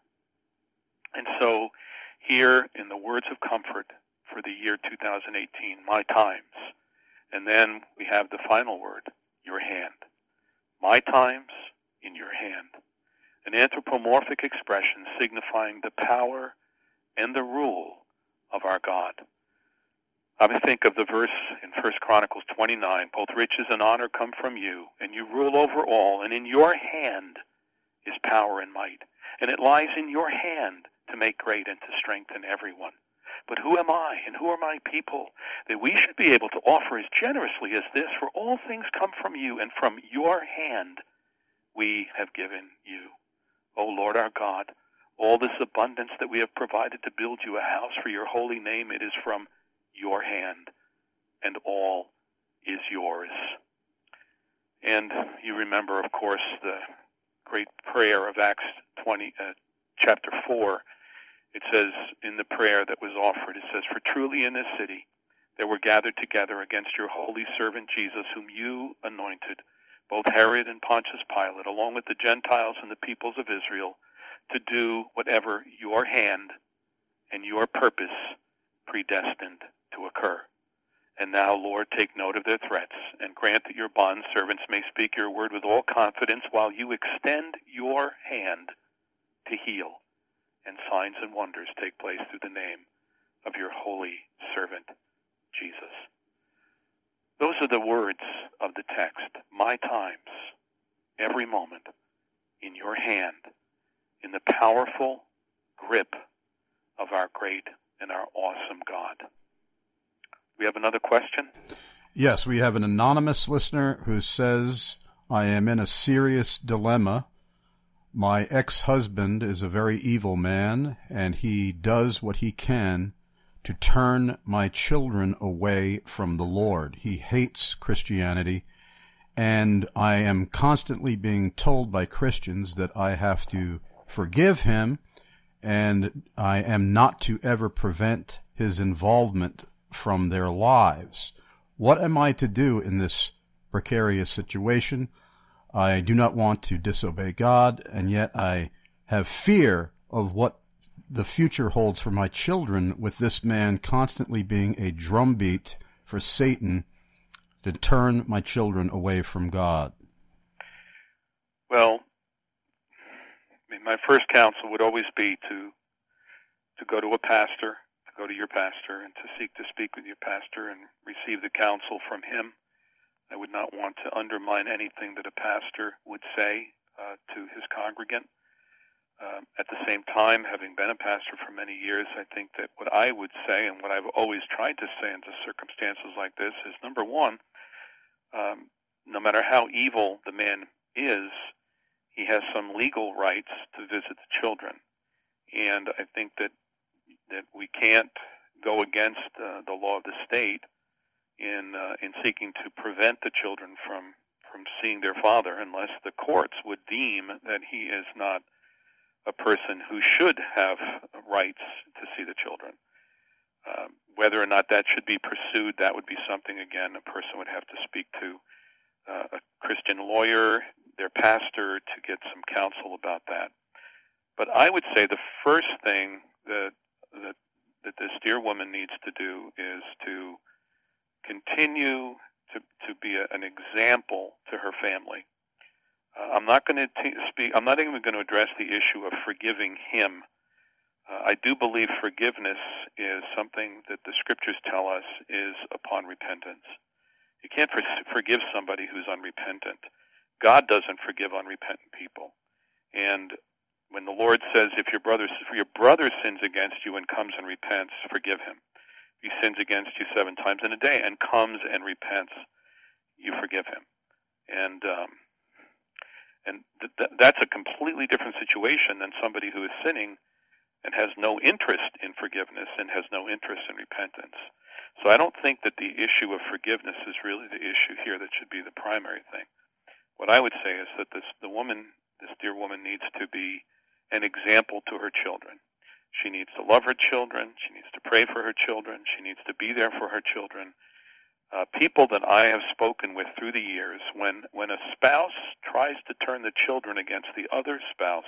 And so here in the words of comfort for the year two thousand eighteen, my times, and then we have the final word, your hand. My times in your hand. An anthropomorphic expression signifying the power and the rule of our God. I think of the verse in First Chronicles twenty-nine, both riches and honor come from you, and you rule over all, and in your hand is power and might, and it lies in your hand to make great and to strengthen everyone. But who am I, and who are my people, that we should be able to offer as generously as this? For all things come from you, and from your hand we have given you. O Lord our God, all this abundance that we have provided to build you a house for your holy name, it is from your hand, and all is yours. And you remember, of course, the great prayer of Acts twenty, uh, chapter four. It says in the prayer that was offered, it says, "For truly in this city there were gathered together against your holy servant Jesus, whom you anointed, both Herod and Pontius Pilate, along with the Gentiles and the peoples of Israel, to do whatever your hand and your purpose predestined to occur. And now, Lord, take note of their threats, and grant that your bondservants may speak your word with all confidence, while you extend your hand to heal, and signs and wonders take place through the name of your holy servant, Jesus." Those are the words of the text. My times, every moment, in your hand, in the powerful grip of our great and our awesome God. We have another question? Yes, we have an anonymous listener who says, "I am in a serious dilemma. My ex-husband is a very evil man, and he does what he can to turn my children away from the Lord. He hates Christianity, and I am constantly being told by Christians that I have to forgive him, and I am not to ever prevent his involvement from their lives. What am I to do in this precarious situation? I do not want to disobey God, and yet I have fear of what the future holds for my children, with this man constantly being a drumbeat for Satan to turn my children away from God." Well, I mean, my first counsel would always be to to go to a pastor, to go to your pastor, and to seek to speak with your pastor and receive the counsel from him. I would not want to undermine anything that a pastor would say uh, to his congregant. Um, at the same time, having been a pastor for many years, I think that what I would say, and what I've always tried to say into circumstances like this, is, number one, um, no matter how evil the man is, he has some legal rights to visit the children. And I think that that we can't go against uh, the law of the state in uh, in seeking to prevent the children from, from seeing their father, unless the courts would deem that he is not a person who should have rights to see the children. Uh, whether or not that should be pursued, that would be something, again, a person would have to speak to uh, a Christian lawyer, their pastor, to get some counsel about that. But I would say the first thing that that, that this dear woman needs to do is to continue to, to be a, an example to her family. Uh, I'm not going to t- speak. I'm not even going to address the issue of forgiving him. Uh, I do believe forgiveness is something that the Scriptures tell us is upon repentance. You can't for- forgive somebody who's unrepentant. God doesn't forgive unrepentant people. And when the Lord says, if your brother, if your brother sins against you and comes and repents, forgive him. If he sins against you seven times in a day and comes and repents, you forgive him. And um, and th- th- that's a completely different situation than somebody who is sinning and has no interest in forgiveness and has no interest in repentance. So I don't think that the issue of forgiveness is really the issue here that should be the primary thing. What I would say is that this the woman, this dear woman, needs to be an example to her children. She needs to love her children. She needs to pray for her children. She needs to be there for her children. Uh, people that I have spoken with through the years, when, when a spouse tries to turn the children against the other spouse,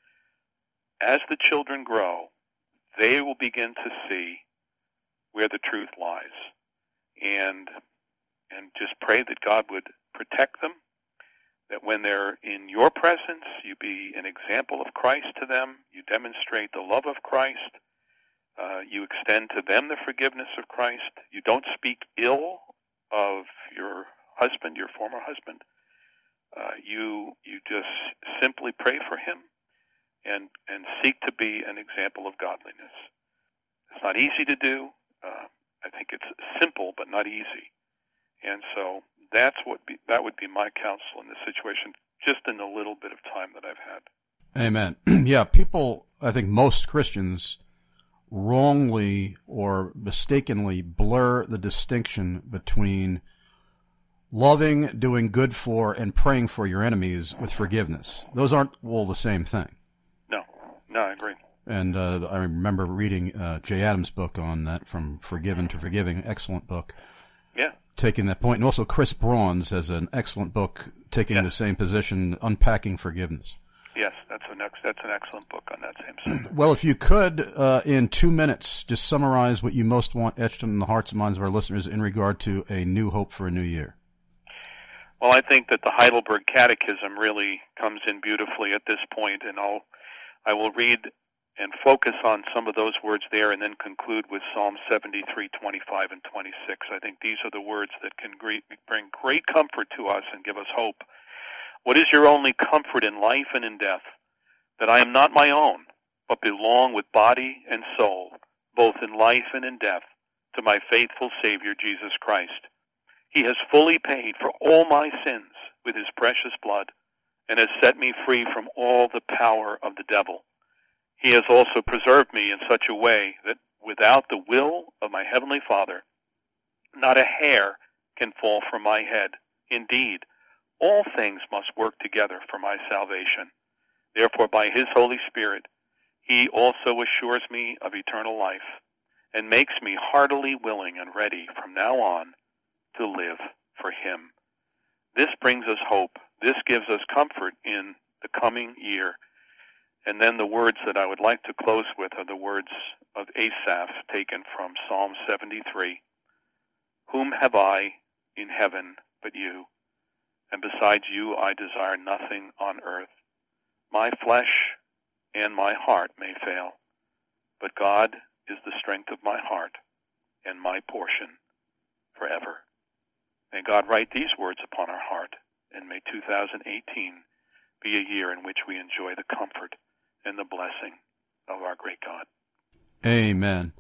as the children grow, they will begin to see where the truth lies. And, and just pray that God would protect them, that when they're in your presence, you be an example of Christ to them, you demonstrate the love of Christ, Uh, you extend to them the forgiveness of Christ. You don't speak ill of your husband, your former husband. Uh, you you just simply pray for him and and seek to be an example of godliness. It's not easy to do. Uh, I think it's simple, but not easy. And so that's what be, that would be my counsel in this situation, just in the little bit of time that I've had. Amen. Yeah, people, I think most Christians wrongly or mistakenly blur the distinction between loving, doing good for, and praying for your enemies with forgiveness. Those aren't all the same thing. No, no, I agree. And uh, I remember reading uh, Jay Adams' book on that, From Forgiven to Forgiving, excellent book. Yeah. Taking that point. And also Chris Braun's has an excellent book taking yes. the same position, Unpacking Forgiveness. Yes, that's an, ex- that's an excellent book on that same subject. Well, if you could, uh, in two minutes, just summarize what you most want etched in the hearts and minds of our listeners in regard to a new hope for a new year. Well, I think that the Heidelberg Catechism really comes in beautifully at this point, and I'll, I will read and focus on some of those words there and then conclude with Psalm seventy-three, twenty-five, and twenty-six. I think these are the words that can great, bring great comfort to us and give us hope. What is your only comfort in life and in death? That I am not my own, but belong with body and soul, both in life and in death, to my faithful Savior, Jesus Christ. He has fully paid for all my sins with his precious blood and has set me free from all the power of the devil. He has also preserved me in such a way that without the will of my Heavenly Father, not a hair can fall from my head. Indeed, all things must work together for my salvation. Therefore, by his Holy Spirit, he also assures me of eternal life and makes me heartily willing and ready from now on to live for him. This brings us hope. This gives us comfort in the coming year. And then the words that I would like to close with are the words of Asaph taken from Psalm seventy-three. Whom have I in heaven but you? And besides you I desire nothing on earth. My flesh and my heart may fail, but God is the strength of my heart and my portion forever. May God write these words upon our heart, and may two thousand eighteen be a year in which we enjoy the comfort and the blessing of our great God. Amen.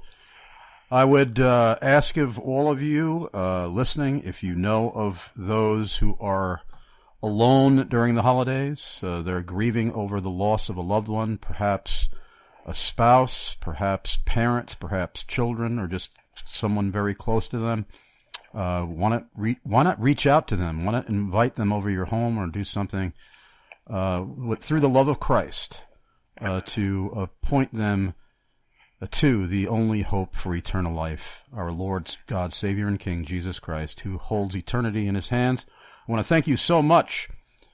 I would uh, ask of all of you uh, listening, if you know of those who are alone during the holidays, uh, they're grieving over the loss of a loved one, perhaps a spouse, perhaps parents, perhaps children, or just someone very close to them. Uh, why not re- why not reach out to them? Why not invite them over your home or do something uh, with, through the love of Christ uh, to uh, point them uh, to the only hope for eternal life, our Lord, God, Savior, and King, Jesus Christ, who holds eternity in his hands. I want to thank you so much,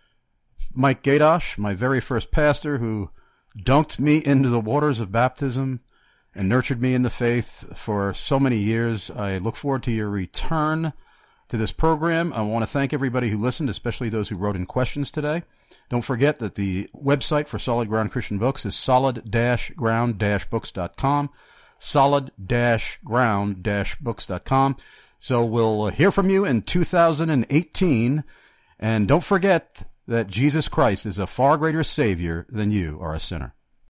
Mike Gadosh, my very first pastor, who dunked me into the waters of baptism and nurtured me in the faith for so many years. I look forward to your return to this program. I want to thank everybody who listened, especially those who wrote in questions today. Don't forget that the website for Solid Ground Christian Books is solid dash ground dash books dot com, solid dash ground dash books dot com. So we'll hear from you in two thousand eighteen, and don't forget that Jesus Christ is a far greater Savior than you are a sinner.